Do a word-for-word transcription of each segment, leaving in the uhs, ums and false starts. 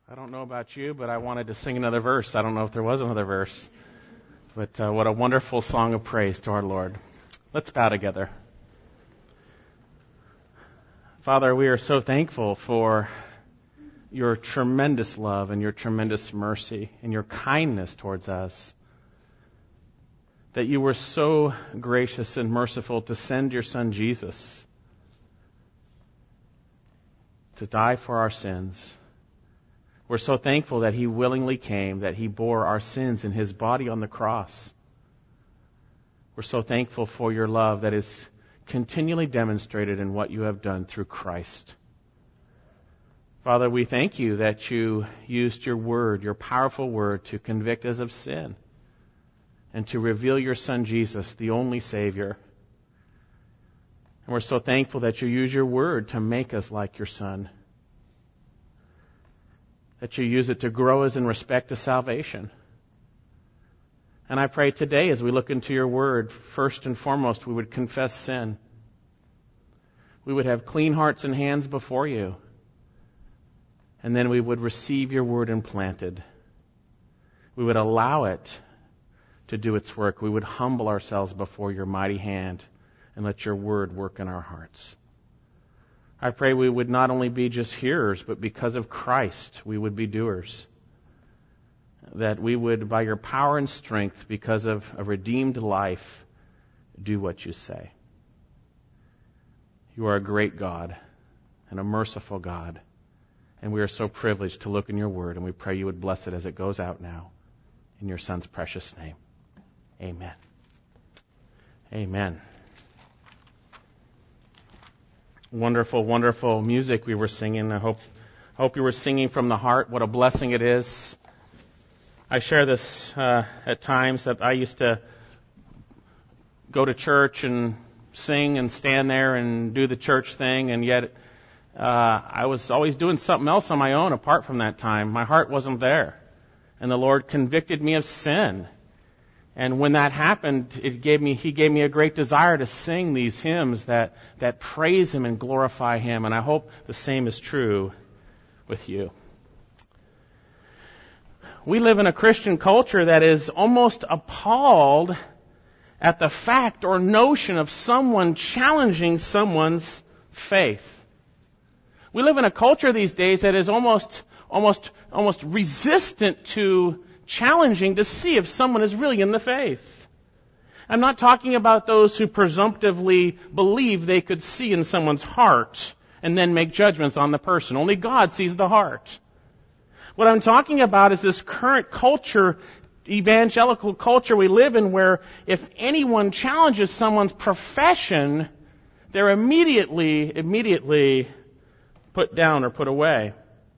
I don't know about you, but I wanted to sing another verse. I don't know if there was another verse. But uh, what a wonderful song of praise to our Lord. Let's bow together. Father, we are so thankful for your tremendous love and your tremendous mercy and your kindness towards us. That you were so gracious and merciful to send your Son Jesus to die for our sins. We're so thankful that He willingly came, that He bore our sins in His body on the cross. We're so thankful for your love that is continually demonstrated in what you have done through Christ. Father, we thank you that you used your word, your powerful word, to convict us of sin and to reveal your Son Jesus, the only Savior. And we're so thankful that you use your word to make us like your Son. That you use it to grow us in respect to salvation. And I pray today as we look into your word, first and foremost, we would confess sin. We would have clean hearts and hands before you. And then we would receive your word implanted. We would allow it to do its work. We would humble ourselves before your mighty hand and let your word work in our hearts. I pray we would not only be just hearers, but because of Christ, we would be doers. That we would, by your power and strength, because of a redeemed life, do what you say. You are a great God and a merciful God. And we are so privileged to look in your word, and we pray you would bless it as it goes out now. In your Son's precious name. Amen. Amen. Wonderful, wonderful music we were singing. I hope, hope you were singing from the heart. What a blessing it is. I share this uh, at times that I used to go to church and sing and stand there and do the church thing, and yet uh, I was always doing something else on my own apart from that time. My heart wasn't there. And the Lord convicted me of sin. And when that happened, it gave me, He gave me a great desire to sing these hymns that, that praise Him and glorify Him. And I hope the same is true with you. We live in a Christian culture that is almost appalled at the fact or notion of someone challenging someone's faith. We live in a culture these days that is almost, almost, almost resistant to challenging to see if someone is really in the faith. I'm not talking about those who presumptively believe they could see in someone's heart and then make judgments on the person. Only God sees the heart. What I'm talking about is this current culture, evangelical culture we live in, where if anyone challenges someone's profession, they're immediately, immediately put down or put away.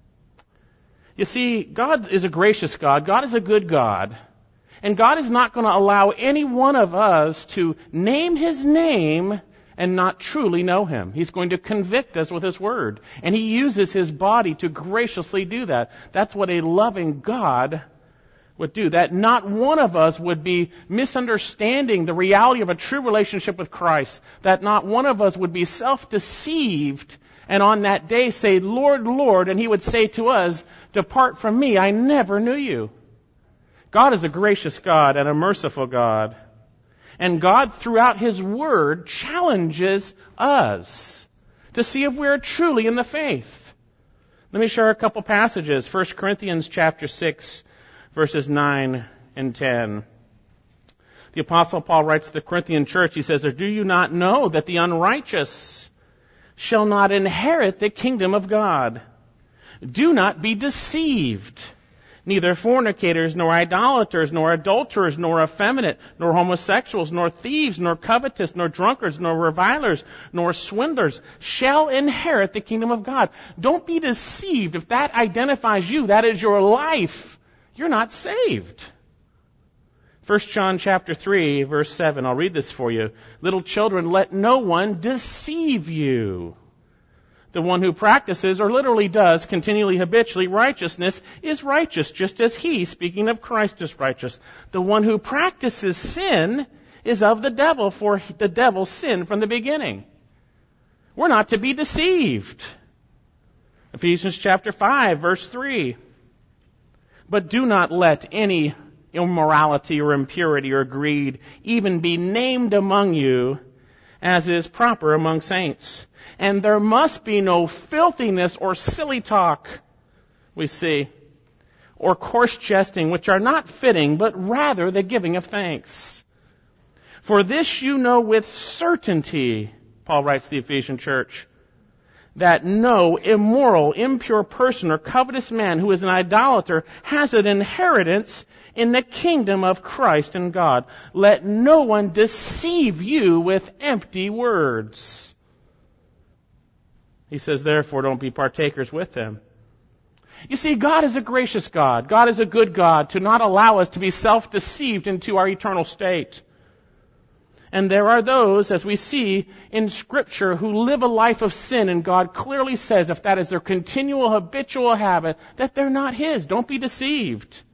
You see, God is a gracious God. God is a good God. And God is not going to allow any one of us to name His name and not truly know Him. He's going to convict us with His Word. And He uses His body to graciously do that. That's what a loving God would do. That not one of us would be misunderstanding the reality of a true relationship with Christ. That not one of us would be self-deceived and on that day say, Lord, Lord, and He would say to us, depart from me, I never knew you. God is a gracious God and a merciful God. And God, throughout His Word, challenges us to see if we're truly in the faith. Let me share a couple passages. First Corinthians chapter six, verses nine and ten. The Apostle Paul writes to the Corinthian church, he says, or do you not know that the unrighteous shall not inherit the kingdom of God? Do not be deceived. Neither fornicators, nor idolaters, nor adulterers, nor effeminate, nor homosexuals, nor thieves, nor covetous, nor drunkards, nor revilers, nor swindlers shall inherit the kingdom of God. Don't be deceived. If that identifies you, that is your life, you're not saved. First John chapter three, verse seven. I'll read this for you. Little children, let no one deceive you. The one who practices, or literally does, continually, habitually, righteousness is righteous, just as He, speaking of Christ, is righteous. The one who practices sin is of the devil, for the devil sinned from the beginning. We're not to be deceived. Ephesians chapter five, verse three. But do not let any immorality or impurity or greed even be named among you, as is proper among saints. And there must be no filthiness or silly talk, we see, or coarse jesting, which are not fitting, but rather the giving of thanks. For this you know with certainty, Paul writes to the Ephesian church, that no immoral, impure person or covetous man who is an idolater has an inheritance in the kingdom of Christ and God. Let no one deceive you with empty words. He says, therefore, don't be partakers with them. You see, God is a gracious God. God is a good God to not allow us to be self-deceived into our eternal state. And there are those, as we see in Scripture, who live a life of sin, and God clearly says, if that is their continual habitual habit, that they're not His. Don't be deceived.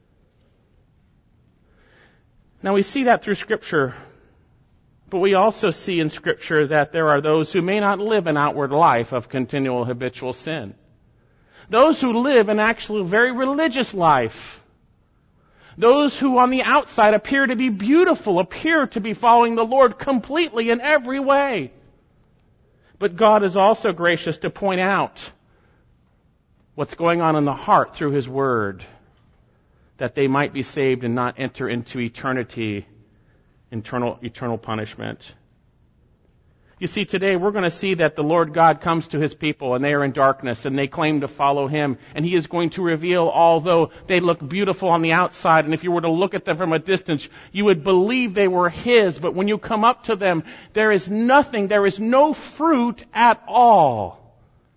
Now we see that through Scripture, but we also see in Scripture that there are those who may not live an outward life of continual habitual sin. Those who live an actually very religious life. Those who on the outside appear to be beautiful, appear to be following the Lord completely in every way. But God is also gracious to point out what's going on in the heart through His Word, that they might be saved and not enter into eternity, eternal, eternal punishment. You see, today we're going to see that the Lord God comes to His people and they are in darkness and they claim to follow Him, and He is going to reveal, although they look beautiful on the outside, and if you were to look at them from a distance, you would believe they were His, but when you come up to them, there is nothing, there is no fruit at all.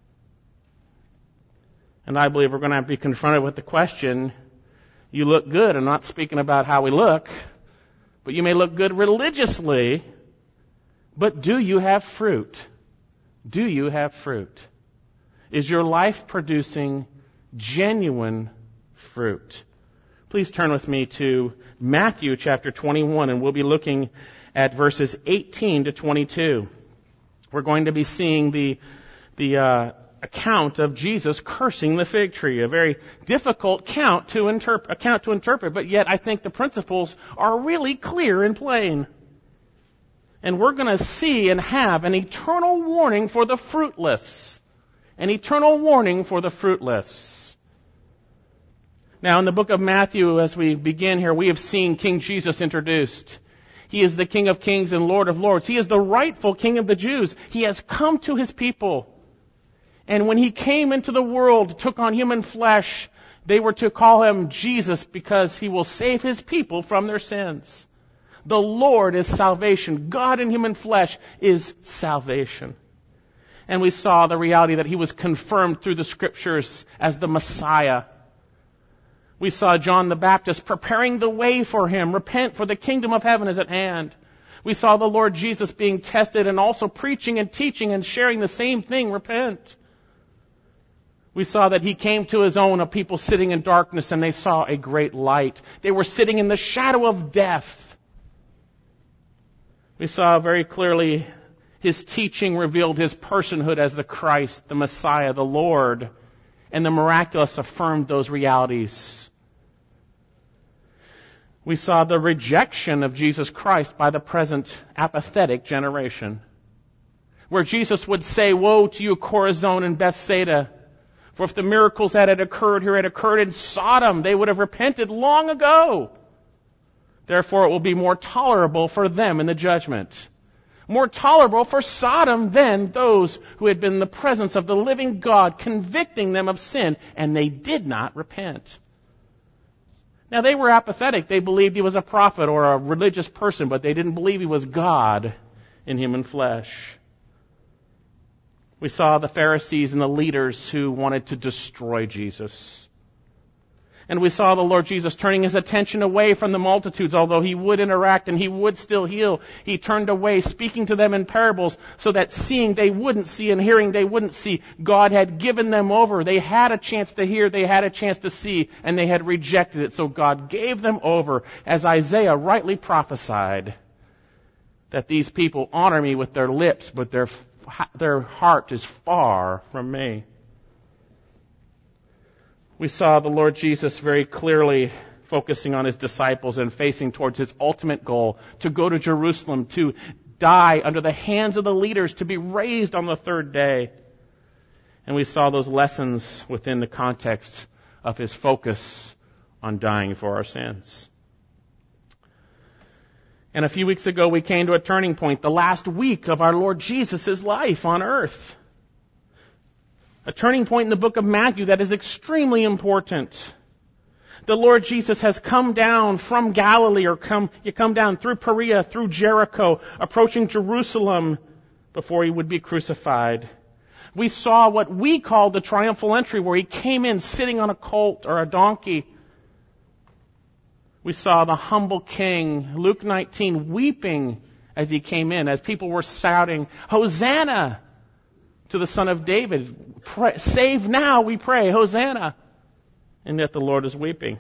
And I believe we're going to have to be confronted with the question, you look good. I'm not speaking about how we look, but you may look good religiously, but do you have fruit? Do you have fruit? Is your life producing genuine fruit? Please turn with me to Matthew chapter twenty-one, and we'll be looking at verses eighteen to twenty-two. We're going to be seeing the, the uh, account of Jesus cursing the fig tree, a very difficult count to interp- account to interpret, but yet I think the principles are really clear and plain. And we're going to see and have an eternal warning for the fruitless. An eternal warning for the fruitless. Now, in the book of Matthew, as we begin here, we have seen King Jesus introduced. He is the King of Kings and Lord of Lords. He is the rightful King of the Jews. He has come to His people. And when He came into the world, took on human flesh, they were to call Him Jesus because He will save His people from their sins. The Lord is salvation. God in human flesh is salvation. And we saw the reality that He was confirmed through the Scriptures as the Messiah. We saw John the Baptist preparing the way for Him. Repent, for the kingdom of heaven is at hand. We saw the Lord Jesus being tested and also preaching and teaching and sharing the same thing, repent. We saw that He came to His own, a people sitting in darkness, and they saw a great light. They were sitting in the shadow of death. We saw very clearly His teaching revealed His personhood as the Christ, the Messiah, the Lord, and the miraculous affirmed those realities. We saw the rejection of Jesus Christ by the present apathetic generation, where Jesus would say, woe to you, Chorazin and Bethsaida, for if the miracles that had occurred here had occurred in Sodom, they would have repented long ago. Therefore, it will be more tolerable for them in the judgment. More tolerable for Sodom than those who had been in the presence of the living God, convicting them of sin, and they did not repent. Now, they were apathetic. They believed He was a prophet or a religious person, but they didn't believe He was God in human flesh. We saw the Pharisees and the leaders who wanted to destroy Jesus. And we saw the Lord Jesus turning His attention away from the multitudes, although He would interact and He would still heal. He turned away, speaking to them in parables, so that seeing they wouldn't see and hearing they wouldn't see. God had given them over. They had a chance to hear, they had a chance to see, and they had rejected it. So God gave them over, as Isaiah rightly prophesied, that these people honor Me with their lips, but their, their heart is far from Me. We saw the Lord Jesus very clearly focusing on his disciples and facing towards his ultimate goal, to go to Jerusalem, to die under the hands of the leaders, to be raised on the third day. And we saw those lessons within the context of his focus on dying for our sins. And a few weeks ago we came to a turning point, the last week of our Lord Jesus' life on earth. A turning point in the book of Matthew that is extremely important. The Lord Jesus has come down from Galilee, or come, you come down through Perea, through Jericho, approaching Jerusalem before he would be crucified. We saw what we called the triumphal entry, where he came in sitting on a colt or a donkey. We saw the humble king, Luke nineteen, weeping as he came in, as people were shouting, Hosanna to the Son of David. Pray, save now, we pray, Hosanna. And yet the Lord is weeping.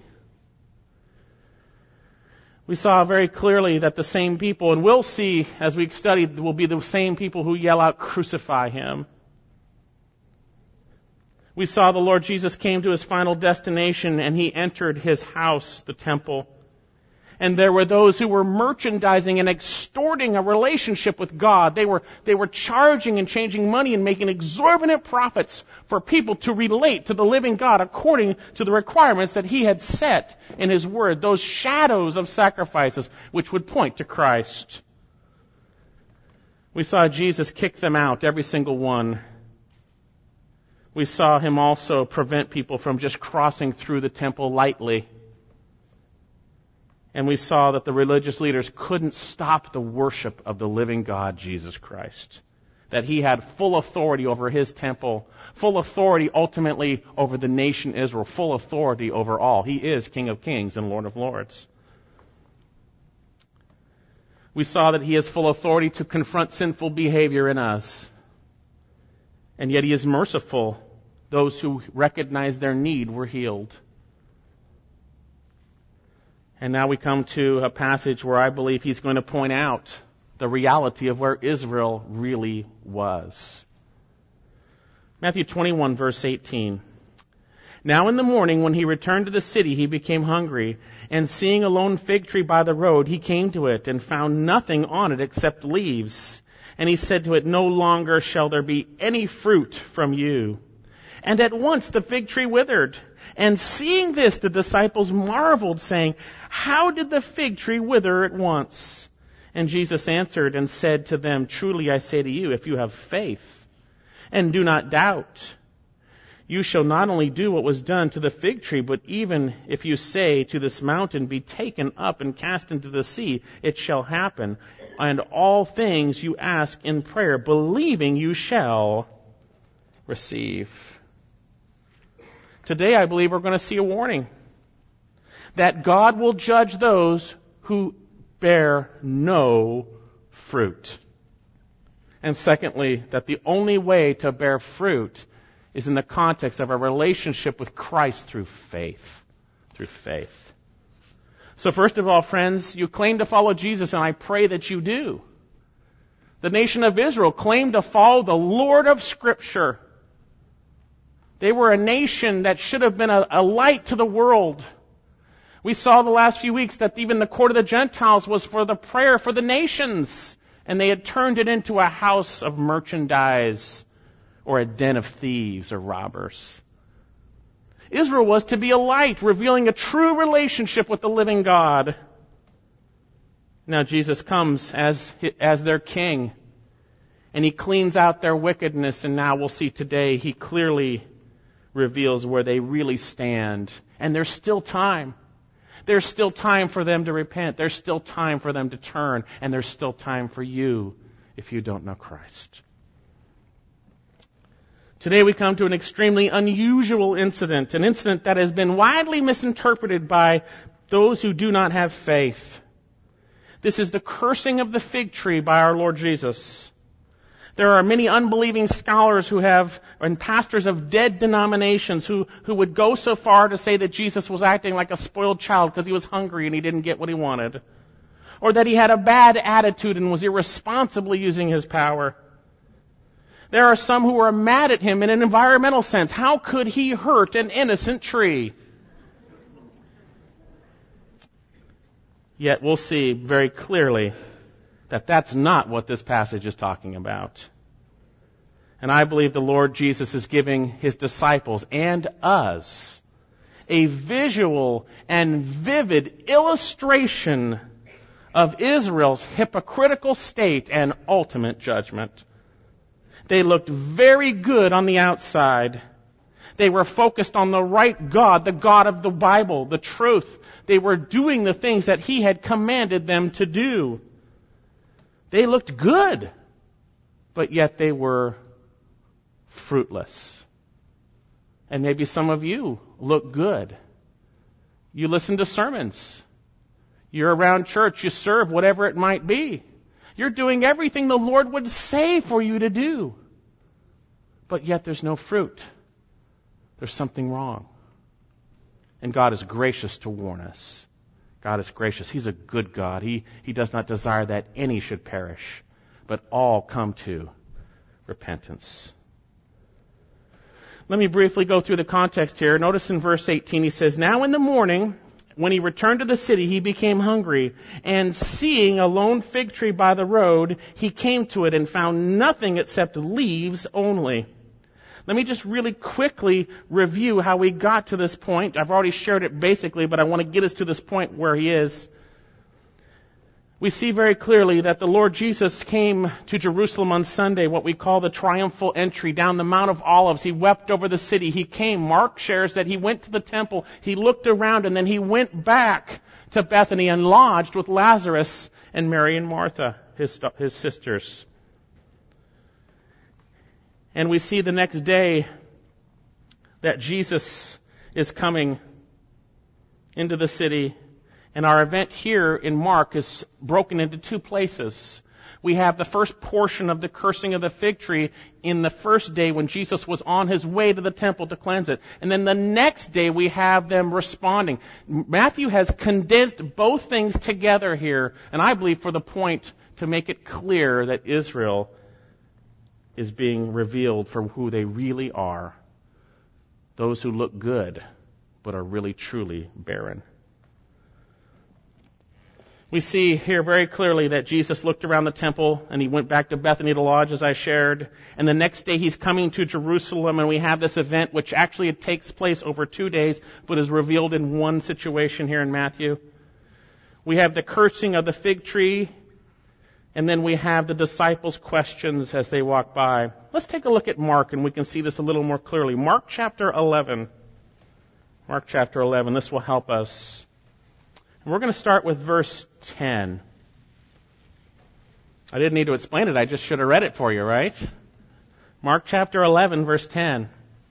We saw very clearly that the same people, and we'll see as we study, will be the same people who yell out, crucify him. We saw the Lord Jesus came to his final destination and he entered his house, the temple. And there were those who were merchandising and extorting a relationship with God. They were, they were charging and changing money and making exorbitant profits for people to relate to the living God according to the requirements that he had set in his word. Those shadows of sacrifices which would point to Christ. We saw Jesus kick them out, every single one. We saw him also prevent people from just crossing through the temple lightly. And we saw that the religious leaders couldn't stop the worship of the living God, Jesus Christ. That he had full authority over his temple, full authority ultimately over the nation Israel, full authority over all. He is King of Kings and Lord of Lords. We saw that he has full authority to confront sinful behavior in us. And yet he is merciful. Those who recognize their need were healed. And now we come to a passage where I believe he's going to point out the reality of where Israel really was. Matthew twenty-one, verse eighteen. Now in the morning, when he returned to the city, he became hungry, and seeing a lone fig tree by the road, he came to it and found nothing on it except leaves. And he said to it, no longer shall there be any fruit from you. And at once the fig tree withered. And seeing this, the disciples marveled, saying, how did the fig tree wither at once? And Jesus answered and said to them, truly I say to you, if you have faith and do not doubt, you shall not only do what was done to the fig tree, but even if you say to this mountain, be taken up and cast into the sea, it shall happen. And all things you ask in prayer, believing you shall receive. Today, I believe we're going to see a warning that God will judge those who bear no fruit. And secondly, that the only way to bear fruit is in the context of a relationship with Christ through faith. Through faith. So first of all, friends, you claim to follow Jesus, and I pray that you do. The nation of Israel claimed to follow the Lord of Scripture. They were a nation that should have been a, a light to the world. We saw the last few weeks that even the court of the Gentiles was for the prayer for the nations, and they had turned it into a house of merchandise or a den of thieves or robbers. Israel was to be a light, revealing a true relationship with the living God. Now Jesus comes as, as their king, and he cleans out their wickedness, and now we'll see today he clearly reveals where they really stand. And there's still time. There's still time for them to repent. There's still time for them to turn. And there's still time for you if you don't know Christ. Today we come to an extremely unusual incident, an incident that has been widely misinterpreted by those who do not have faith. This is the cursing of the fig tree by our Lord Jesus. There are many unbelieving scholars who have, and pastors of dead denominations who, who would go so far to say that Jesus was acting like a spoiled child because he was hungry and he didn't get what he wanted. Or that he had a bad attitude and was irresponsibly using his power. There are some who are mad at him in an environmental sense. How could he hurt an innocent tree? Yet we'll see very clearly that that's not what this passage is talking about. And I believe the Lord Jesus is giving his disciples and us a visual and vivid illustration of Israel's hypocritical state and ultimate judgment. They looked very good on the outside. They were focused on the right God, the God of the Bible, the truth. They were doing the things that he had commanded them to do. They looked good, but yet they were fruitless. And maybe some of you look good. You listen to sermons. You're around church. You serve, whatever it might be. You're doing everything the Lord would say for you to do. But yet there's no fruit. There's something wrong. And God is gracious to warn us. God is gracious. He's a good God. He, he does not desire that any should perish, but all come to repentance. Let me briefly go through the context here. Notice in verse eighteen, he says, "Now in the morning, when he returned to the city, he became hungry. And seeing a lone fig tree by the road, he came to it and found nothing except leaves only." Let me just really quickly review how we got to this point. I've already shared it basically, but I want to get us to this point where he is. We see very clearly that the Lord Jesus came to Jerusalem on Sunday, what we call the triumphal entry, down the Mount of Olives. He wept over the city. He came. Mark shares that he went to the temple. He looked around, and then he went back to Bethany and lodged with Lazarus and Mary and Martha, his, his sisters. And we see the next day that Jesus is coming into the city. And our event here in Mark is broken into two places. We have the first portion of the cursing of the fig tree in the first day when Jesus was on his way to the temple to cleanse it. And then the next day we have them responding. Matthew has condensed both things together here, and I believe for the point to make it clear that Israel is being revealed for who they really are. Those who look good, but are really truly barren. We see here very clearly that Jesus looked around the temple and he went back to Bethany to lodge, as I shared. And the next day he's coming to Jerusalem, and we have this event which actually it takes place over two days, but is revealed in one situation here in Matthew. We have the cursing of the fig tree, and then we have the disciples' questions as they walk by. Let's take a look at Mark, and we can see this a little more clearly. Mark chapter eleven. Mark chapter eleven. This will help us. And we're going to start with verse ten. I didn't need to explain it. I just should have read it for you, right? Mark chapter eleven, verse ten.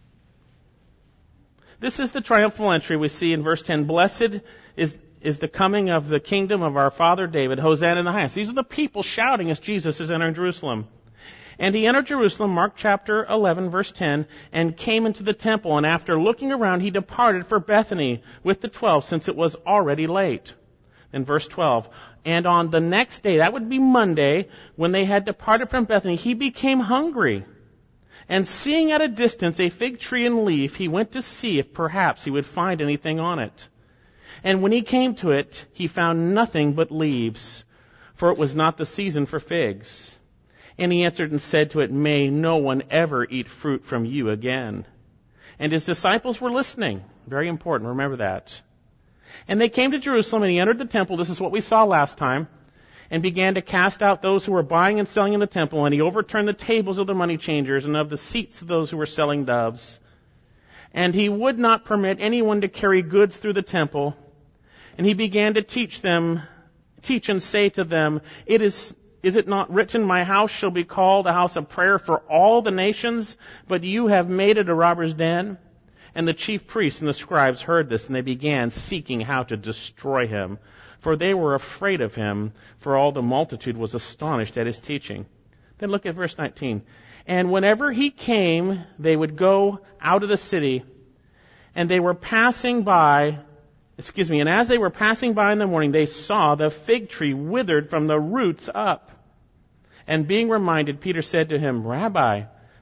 This is the triumphal entry we see in verse ten. Blessed is is the coming of the kingdom of our father David. Hosanna in the highest. These are the people shouting as Jesus is entering Jerusalem. And he entered Jerusalem, Mark chapter eleven, verse ten, and came into the temple. And after looking around, he departed for Bethany with the twelve, since it was already late. Then verse twelve. And on the next day, that would be Monday, when they had departed from Bethany, he became hungry. And seeing at a distance a fig tree in leaf, he went to see if perhaps he would find anything on it. And when he came to it, he found nothing but leaves, for it was not the season for figs. And he answered and said to it, May no one ever eat fruit from you again. And his disciples were listening. Very important, remember that. And they came to Jerusalem, and he entered the temple, this is what we saw last time, and began to cast out those who were buying and selling in the temple, and he overturned the tables of the money changers and of the seats of those who were selling doves. And he would not permit anyone to carry goods through the temple. And he began to teach them, teach and say to them, It is, is it not written, my house shall be called a house of prayer for all the nations, but you have made it a robber's den? And the chief priests and the scribes heard this, and they began seeking how to destroy him, for they were afraid of him, for all the multitude was astonished at his teaching. Then look at verse nineteen. And whenever he came, they would go out of the city, and they were passing by, excuse me, and as they were passing by in the morning, they saw the fig tree withered from the roots up. And being reminded, Peter said to him, Rabbi,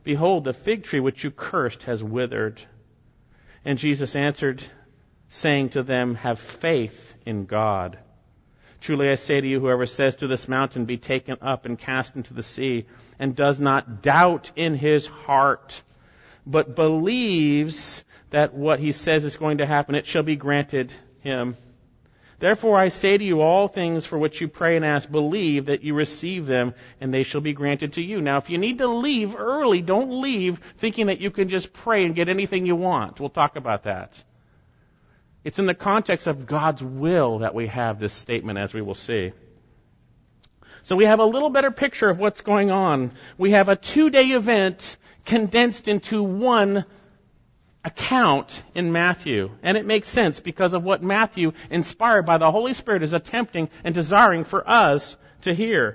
Behold, the fig tree which you cursed has withered. And Jesus answered, saying to them, have faith in God. Truly I say to you, whoever says to this mountain, be taken up and cast into the sea, and does not doubt in his heart, but believes that what he says is going to happen, it shall be granted him. Therefore I say to you, all things for which you pray and ask, believe that you receive them, and they shall be granted to you. Now, if you need to leave early, don't leave thinking that you can just pray and get anything you want. We'll talk about that. It's in the context of God's will that we have this statement, as we will see. So we have a little better picture of what's going on. We have a two-day event condensed into one account in Matthew. And it makes sense because of what Matthew, inspired by the Holy Spirit, is attempting and desiring for us to hear.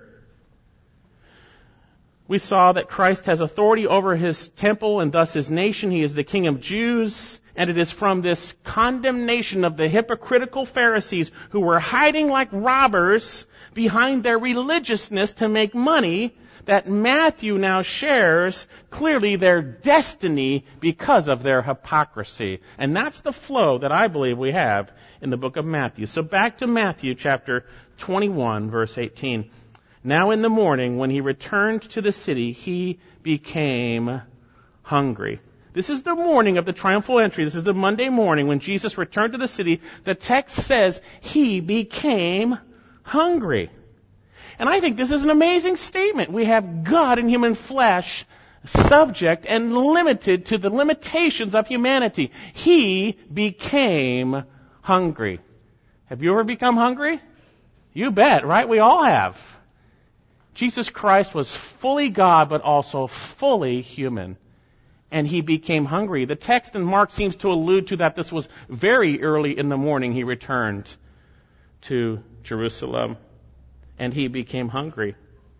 We saw that Christ has authority over his temple and thus his nation. He is the King of Jews. And it is from this condemnation of the hypocritical Pharisees who were hiding like robbers behind their religiousness to make money that Matthew now shares clearly their destiny because of their hypocrisy. And that's the flow that I believe we have in the book of Matthew. So back to Matthew chapter twenty-one, verse eighteen. Now in the morning, when he returned to the city, he became hungry. This is the morning of the triumphal entry. This is the Monday morning when Jesus returned to the city. The text says he became hungry. And I think this is an amazing statement. We have God in human flesh, subject and limited to the limitations of humanity. He became hungry. Have you ever become hungry? You bet, right? We all have. Jesus Christ was fully God, but also fully human. And he became hungry. The text in Mark seems to allude to that this was very early in the morning he returned to Jerusalem. And he became hungry.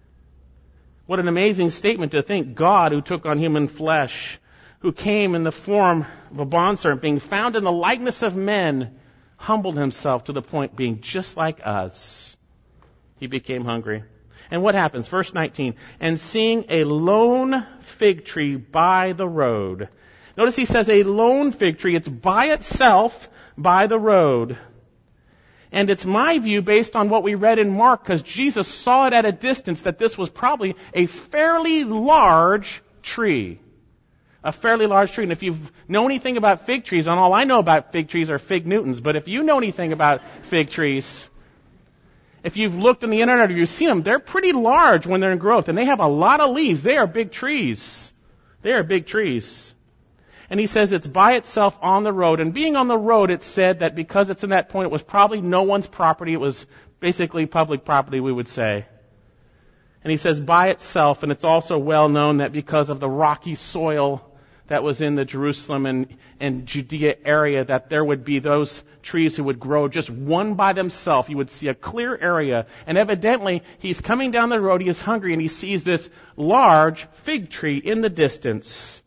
What an amazing statement to think God, who took on human flesh, who came in the form of a bondservant, being found in the likeness of men, humbled himself to the point being just like us. He became hungry. And what happens? Verse nineteen, and seeing a lone fig tree by the road. Notice he says a lone fig tree. It's by itself by the road. And it's my view, based on what we read in Mark, because Jesus saw it at a distance, that this was probably a fairly large tree. A fairly large tree. And if you know anything about fig trees, and all I know about fig trees are fig Newtons, but if you know anything about fig trees, if you've looked on the internet or you've seen them, they're pretty large when they're in growth, and they have a lot of leaves. They are big trees. They are big trees. And he says it's by itself on the road. And being on the road, it said that because it's in that point, it was probably no one's property. It was basically public property, we would say. And he says by itself, and it's also well known that because of the rocky soil that was in the Jerusalem and, and Judea area, that there would be those trees who would grow just one by themselves. You would see a clear area. And evidently, he's coming down the road, he is hungry, and he sees this large fig tree in the distance.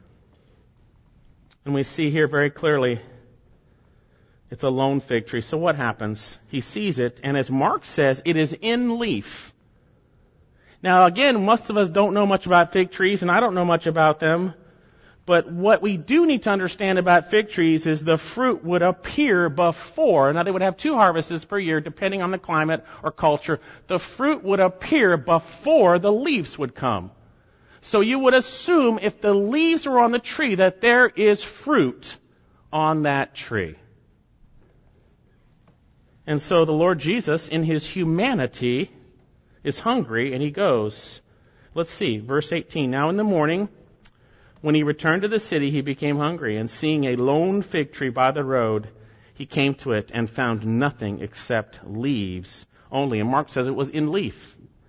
And we see here very clearly, it's a lone fig tree. So what happens? He sees it, and as Mark says, it is in leaf. Now again, most of us don't know much about fig trees, and I don't know much about them. But what we do need to understand about fig trees is the fruit would appear before. Now they would have two harvests per year, depending on the climate or culture. The fruit would appear before the leaves would come. So you would assume if the leaves are on the tree that there is fruit on that tree. And so the Lord Jesus, in his humanity, is hungry, and he goes. Let's see, verse eighteen. Now in the morning, when he returned to the city, he became hungry, and seeing a lone fig tree by the road, he came to it and found nothing except leaves only. And Mark says it was in leaf.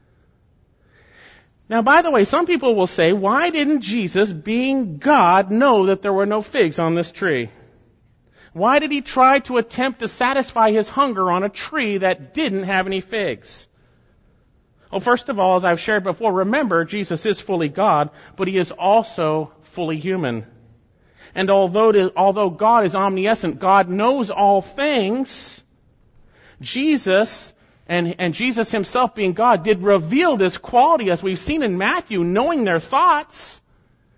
Now, by the way, some people will say, why didn't Jesus, being God, know that there were no figs on this tree? Why did he try to attempt to satisfy his hunger on a tree that didn't have any figs? Well, first of all, as I've shared before, remember, Jesus is fully God, but he is also fully human. And although, although God is omniscient, God knows all things, Jesus, and, and Jesus himself being God, did reveal this quality, as we've seen in Matthew, knowing their thoughts.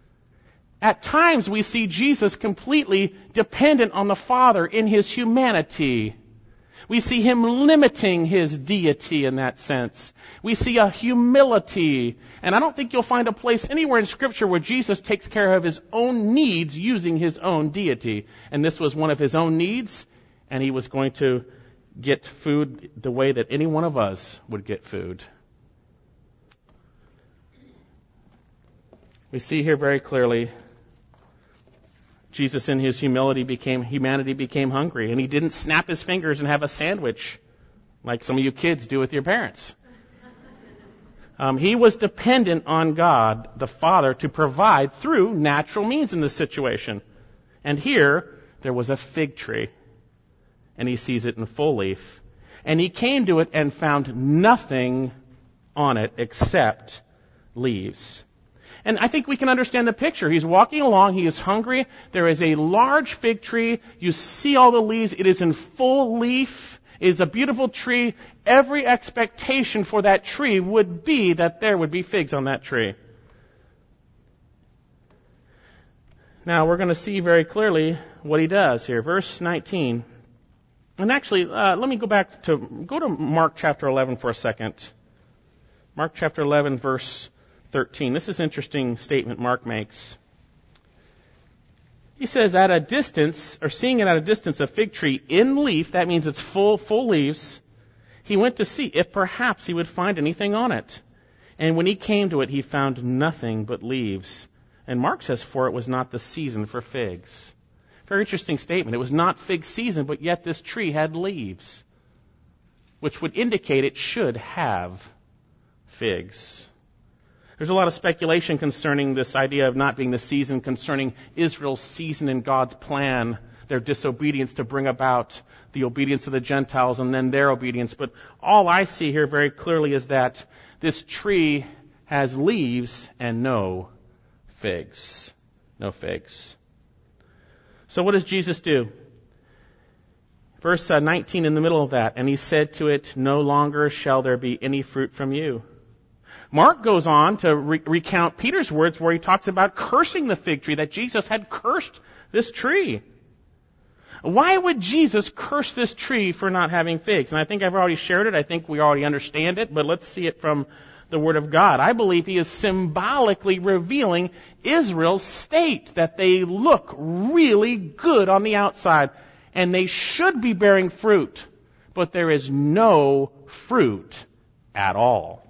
At times we see Jesus completely dependent on the Father in his humanity. We see him limiting his deity in that sense. We see a humility. And I don't think you'll find a place anywhere in Scripture where Jesus takes care of his own needs using his own deity. And this was one of his own needs, and he was going to get food the way that any one of us would get food. We see here very clearly Jesus in his humility became, humanity became hungry, and he didn't snap his fingers and have a sandwich like some of you kids do with your parents. Um, he was dependent on God, the Father, to provide through natural means in this situation. And here, there was a fig tree, and he sees it in full leaf. And he came to it and found nothing on it except leaves. And I think we can understand the picture. He's walking along. He is hungry. There is a large fig tree. You see all the leaves. It is in full leaf. It is a beautiful tree. Every expectation for that tree would be that there would be figs on that tree. Now, we're going to see very clearly what he does here. Verse nineteen. And actually, uh, let me go back to, go to Mark chapter eleven for a second. Mark chapter eleven, verse thirteen. This is an interesting statement Mark makes. He says, at a distance, or seeing it at a distance, a fig tree in leaf, that means it's full, full leaves, he went to see if perhaps he would find anything on it. And when he came to it, he found nothing but leaves. And Mark says, for it was not the season for figs. Very interesting statement. It was not fig season, but yet this tree had leaves, which would indicate it should have figs. There's a lot of speculation concerning this idea of not being the season, concerning Israel's season in God's plan, their disobedience to bring about the obedience of the Gentiles and then their obedience. But all I see here very clearly is that this tree has leaves and no figs. No figs. So what does Jesus do? Verse nineteen in the middle of that, and he said to it, no longer shall there be any fruit from you. Mark goes on to re- recount Peter's words where he talks about cursing the fig tree, that Jesus had cursed this tree. Why would Jesus curse this tree for not having figs? And I think I've already shared it. I think we already understand it, but let's see it from the Word of God. I believe he is symbolically revealing Israel's state, that they look really good on the outside, and they should be bearing fruit, but there is no fruit at all.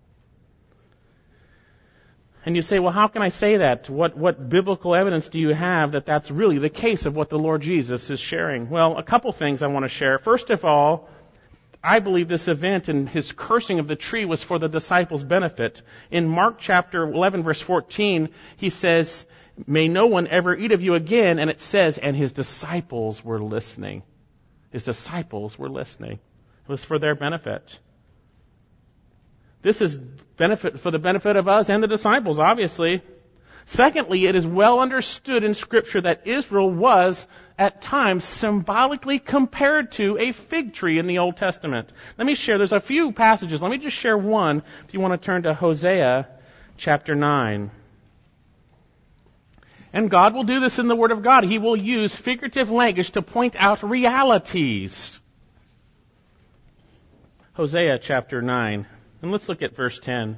And you say, well, how can I say that? What, what biblical evidence do you have that that's really the case of what the Lord Jesus is sharing? Well, a couple things I want to share. First of all, I believe this event and his cursing of the tree was for the disciples' benefit. In Mark chapter eleven, verse fourteen, he says, may no one ever eat of you again. And it says, and his disciples were listening. His disciples were listening. It was for their benefit. This is benefit for the benefit of us and the disciples, obviously. Secondly, it is well understood in Scripture that Israel was, at times, symbolically compared to a fig tree in the Old Testament. Let me share, there's a few passages. Let me just share one, if you want to turn to Hosea chapter nine. And God will do this in the Word of God. He will use figurative language to point out realities. Hosea chapter nine. And let's look at verse ten.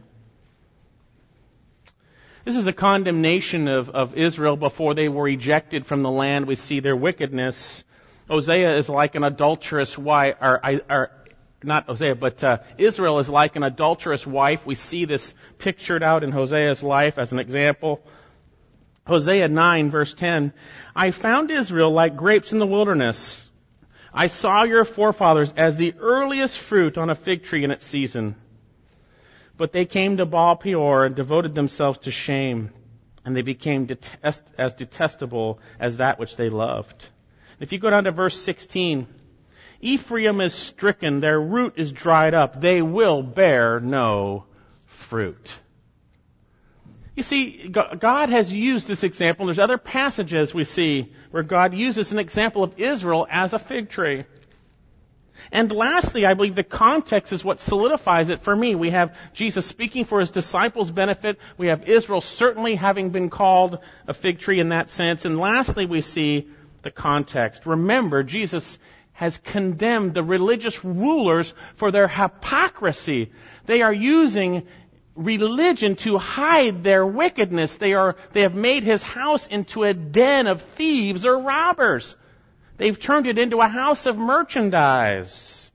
This is a condemnation of, of Israel before they were ejected from the land. We see their wickedness. Hosea is like an adulterous wife, or, or not Hosea, but uh, Israel is like an adulterous wife. We see this pictured out in Hosea's life as an example. Hosea nine, verse ten. I found Israel like grapes in the wilderness. I saw your forefathers as the earliest fruit on a fig tree in its season. But they came to Baal Peor and devoted themselves to shame, and they became detest, as detestable as that which they loved. If you go down to verse sixteen, Ephraim is stricken, their root is dried up, they will bear no fruit. You see, God has used this example. There's other passages we see where God uses an example of Israel as a fig tree. And lastly, I believe the context is what solidifies it for me. We have Jesus speaking for his disciples' benefit. We have Israel certainly having been called a fig tree in that sense. And lastly, we see the context. Remember, Jesus has condemned the religious rulers for their hypocrisy. They are using religion to hide their wickedness. They are, they have made his house into a den of thieves or robbers. They've turned it into a house of merchandise.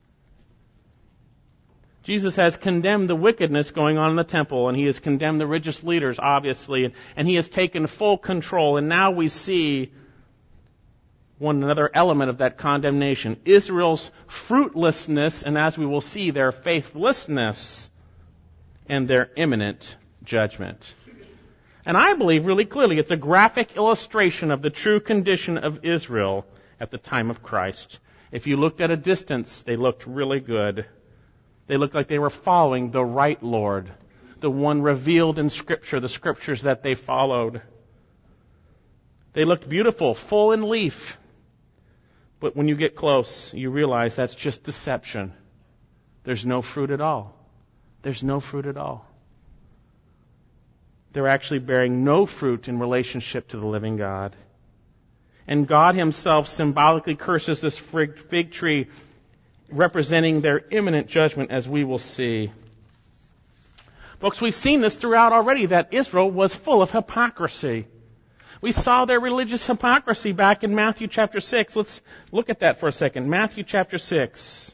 Jesus has condemned the wickedness going on in the temple, and he has condemned the religious leaders, obviously, and he has taken full control. And now we see one another element of that condemnation. Israel's fruitlessness, and as we will see, their faithlessness and their imminent judgment. And I believe really clearly it's a graphic illustration of the true condition of Israel at the time of Christ. If you looked at a distance, they looked really good. They looked like they were following the right Lord, the one revealed in Scripture, the Scriptures that they followed. They looked beautiful, full in leaf. But when you get close, you realize that's just deception. There's no fruit at all. There's no fruit at all. They're actually bearing no fruit in relationship to the living God. And God himself symbolically curses this fig tree, representing their imminent judgment, as we will see. Folks, we've seen this throughout already, that Israel was full of hypocrisy. We saw their religious hypocrisy back in Matthew chapter six. Let's look at that for a second. Matthew chapter six.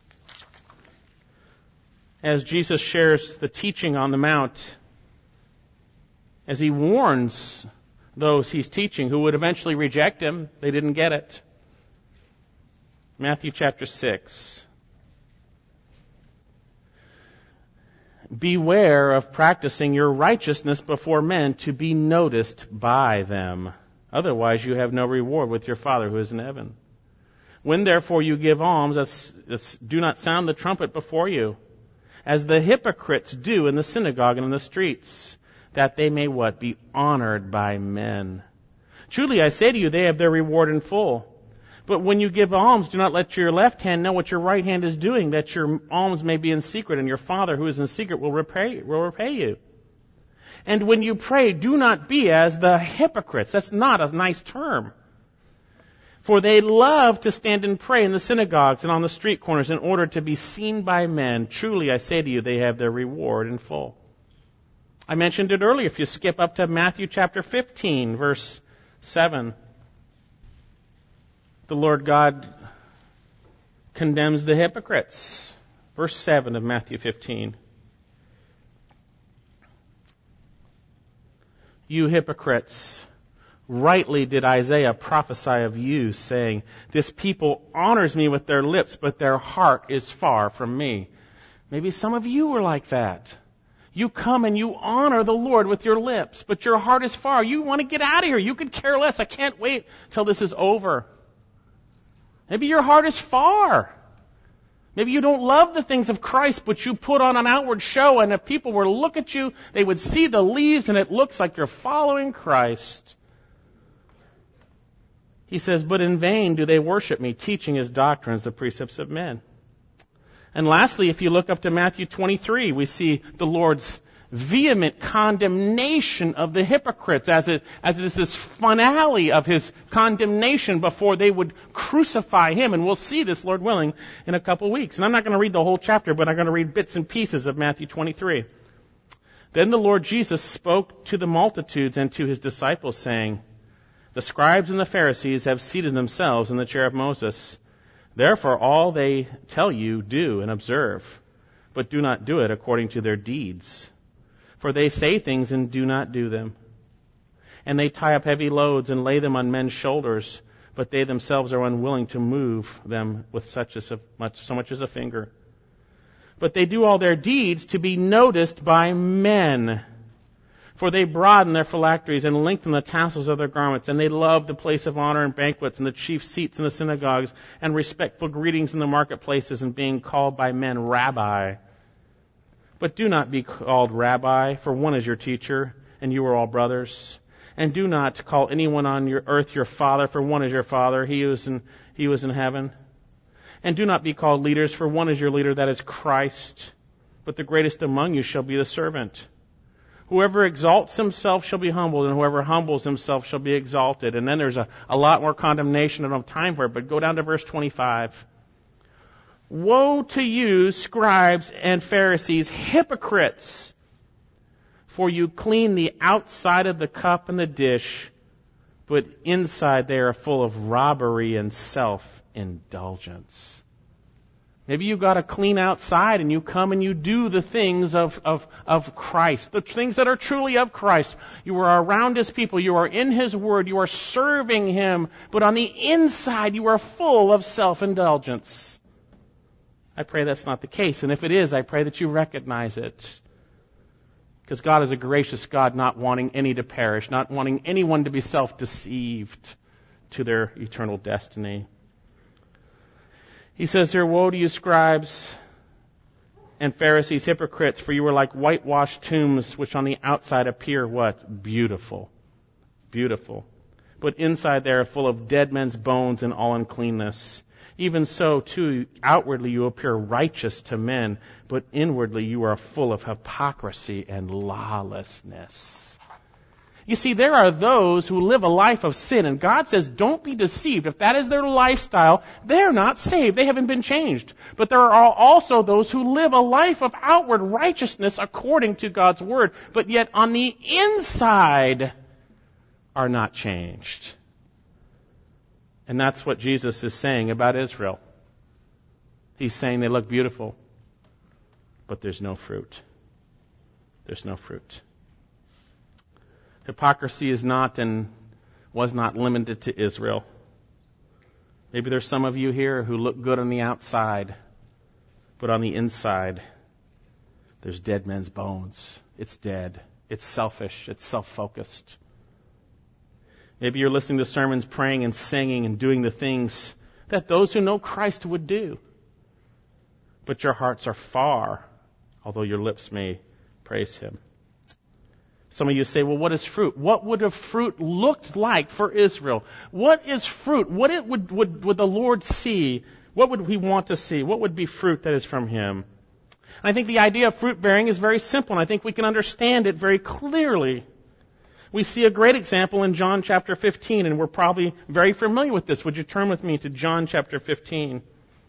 As Jesus shares the teaching on the Mount, as he warns those he's teaching who would eventually reject him. They didn't get it. Matthew chapter six. Beware of practicing your righteousness before men to be noticed by them. Otherwise you have no reward with your Father who is in heaven. When therefore you give alms, that's, that's, do not sound the trumpet before you, as the hypocrites do in the synagogue and in the streets, that they may what? Be honored by men. Truly I say to you, they have their reward in full. But when you give alms, do not let your left hand know what your right hand is doing, that your alms may be in secret, and your Father who is in secret will repay, will repay you. And when you pray, do not be as the hypocrites. That's not a nice term. For they love to stand and pray in the synagogues and on the street corners in order to be seen by men. Truly I say to you, they have their reward in full. I mentioned it earlier. If you skip up to Matthew chapter fifteen, verse seven, the Lord God condemns the hypocrites. Verse seven of Matthew fifteen. You hypocrites, rightly did Isaiah prophesy of you, saying, this people honors me with their lips, but their heart is far from me. Maybe some of you were like that. You come and you honor the Lord with your lips, but your heart is far. You want to get out of here. You could care less. I can't wait till this is over. Maybe your heart is far. Maybe you don't love the things of Christ, but you put on an outward show, and if people were to look at you, they would see the leaves, and it looks like you're following Christ. He says, but in vain do they worship me, teaching as doctrines the precepts of men. And lastly, if you look up to Matthew twenty-three, we see the Lord's vehement condemnation of the hypocrites as it, as it is this finale of his condemnation before they would crucify him. And we'll see this, Lord willing, in a couple weeks. And I'm not going to read the whole chapter, but I'm going to read bits and pieces of Matthew twenty-three. Then the Lord Jesus spoke to the multitudes and to his disciples, saying, the scribes and the Pharisees have seated themselves in the chair of Moses. Therefore, all they tell you, do and observe, but do not do it according to their deeds. For they say things and do not do them. And they tie up heavy loads and lay them on men's shoulders, but they themselves are unwilling to move them with such as a, much, so much as a finger. But they do all their deeds to be noticed by men. For they broaden their phylacteries and lengthen the tassels of their garments, and they love the place of honor in banquets and the chief seats in the synagogues and respectful greetings in the marketplaces and being called by men Rabbi. But do not be called Rabbi, for one is your teacher, and you are all brothers. And do not call anyone on your earth your father, for one is your Father, he who is in, he who is in heaven. And do not be called leaders, for one is your leader, that is Christ. But the greatest among you shall be the servant. Whoever exalts himself shall be humbled, and whoever humbles himself shall be exalted. And then there's a, a lot more condemnation. I don't have time for it, but go down to verse twenty-five. Woe to you, scribes and Pharisees, hypocrites! For you clean the outside of the cup and the dish, but inside they are full of robbery and self-indulgence. Maybe you've got a clean outside and you come and you do the things of, of, of Christ, the things that are truly of Christ. You are around His people, you are in His Word, you are serving Him, but on the inside you are full of self-indulgence. I pray that's not the case, and if it is, I pray that you recognize it. Because God is a gracious God, not wanting any to perish, not wanting anyone to be self-deceived to their eternal destiny. He says here, woe to you, scribes and Pharisees, hypocrites, for you are like whitewashed tombs, which on the outside appear what? Beautiful. Beautiful. But inside they are full of dead men's bones and all uncleanness. Even so, too, outwardly you appear righteous to men, but inwardly you are full of hypocrisy and lawlessness. You see, there are those who live a life of sin, and God says, don't be deceived. If that is their lifestyle, they're not saved. They haven't been changed. But there are also those who live a life of outward righteousness according to God's Word, but yet on the inside are not changed. And that's what Jesus is saying about Israel. He's saying they look beautiful, but there's no fruit. There's no fruit. Hypocrisy is not and was not limited to Israel. Maybe there's some of you here who look good on the outside, but on the inside, there's dead men's bones. It's dead. It's selfish. It's self-focused. Maybe you're listening to sermons, praying and singing and doing the things that those who know Christ would do. But your hearts are far, although your lips may praise Him. Some of you say, well, what is fruit? What would a fruit looked like for Israel? What is fruit? What it would, would, would the Lord see? What would He want to see? What would be fruit that is from Him? I think the idea of fruit bearing is very simple, and I think we can understand it very clearly. We see a great example in John chapter fifteen, and we're probably very familiar with this. Would you turn with me to John chapter fifteen?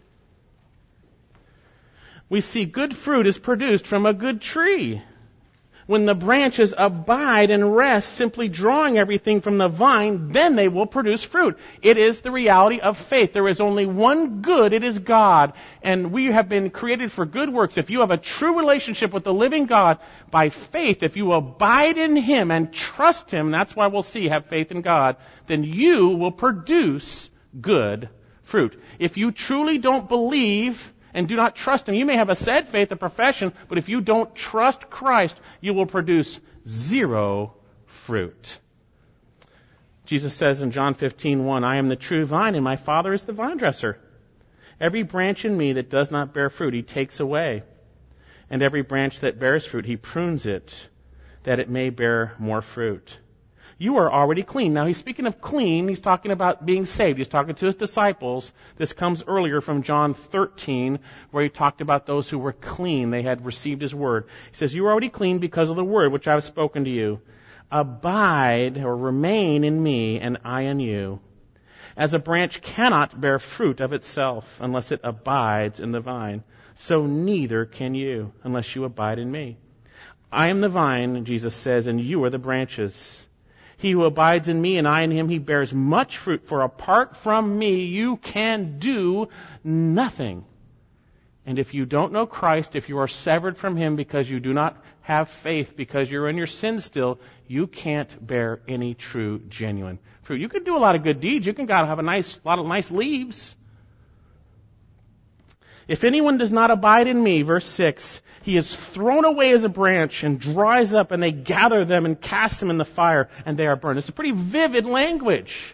We see good fruit is produced from a good tree. When the branches abide and rest, simply drawing everything from the vine, then they will produce fruit. It is the reality of faith. There is only one good, it is God. And we have been created for good works. If you have a true relationship with the living God, by faith, if you abide in Him and trust Him, that's why we'll see, have faith in God, then you will produce good fruit. If you truly don't believe and do not trust Him, you may have a said faith, a profession, but if you don't trust Christ, you will produce zero fruit. Jesus says in John fifteen one, I am the true vine, and my Father is the vine dresser. Every branch in me that does not bear fruit, He takes away. And every branch that bears fruit, He prunes it, that it may bear more fruit. You are already clean. Now, He's speaking of clean. He's talking about being saved. He's talking to His disciples. This comes earlier from John thirteen, where He talked about those who were clean. They had received His word. He says, you are already clean because of the word which I have spoken to you. Abide or remain in me, and I in you. As a branch cannot bear fruit of itself unless it abides in the vine, so neither can you unless you abide in me. I am the vine, Jesus says, and you are the branches. He who abides in me and I in him, he bears much fruit, for apart from me you can do nothing. And if you don't know Christ, if you are severed from Him because you do not have faith, because you're in your sin still, you can't bear any true, genuine fruit. You can do a lot of good deeds. You can God have a nice, lot of nice leaves. If anyone does not abide in me, verse six, he is thrown away as a branch and dries up, and they gather them and cast them in the fire, and they are burned. It's a pretty vivid language.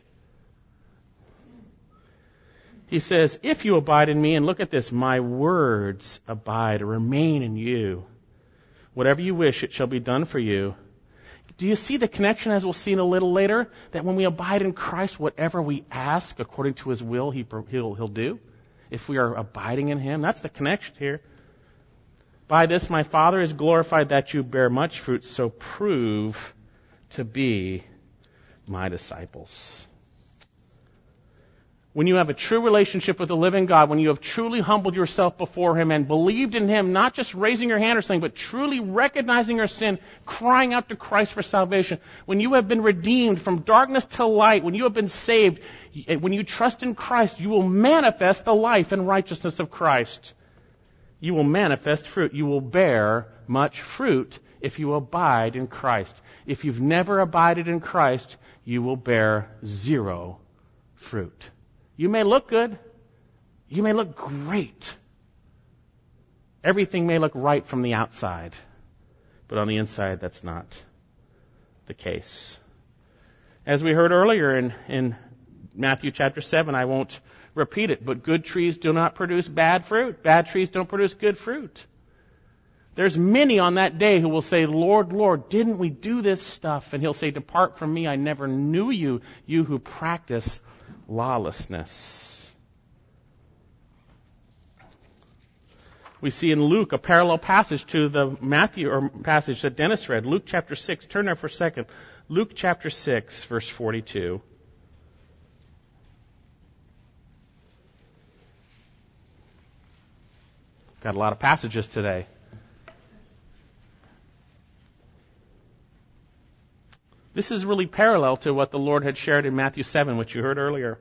He says, if you abide in me, and look at this, my words abide or remain in you. Whatever you wish, it shall be done for you. Do you see the connection, as we'll see in a little later, that when we abide in Christ, whatever we ask according to His will, he, he'll, he'll do? if we are abiding in Him. That's the connection here. By this my Father is glorified, that you bear much fruit, so prove to be my disciples. When you have a true relationship with the living God, when you have truly humbled yourself before Him and believed in Him, not just raising your hand or something, but truly recognizing your sin, crying out to Christ for salvation, when you have been redeemed from darkness to light, when you have been saved, when you trust in Christ, you will manifest the life and righteousness of Christ. You will manifest fruit. You will bear much fruit if you abide in Christ. If you've never abided in Christ, you will bear zero fruit. You may look good. You may look great. Everything may look right from the outside. But on the inside, that's not the case. As we heard earlier in, in Matthew chapter seven, I won't repeat it, but good trees do not produce bad fruit. Bad trees don't produce good fruit. There's many on that day who will say, Lord, Lord, didn't we do this stuff? And He'll say, depart from me, I never knew you, you who practice lawlessness. We see in Luke a parallel passage to the Matthew or passage that Dennis read. Luke chapter six. Turn there for a second. Luke chapter six, verse forty-two. Got a lot of passages today. This is really parallel to what the Lord had shared in Matthew seven, which you heard earlier.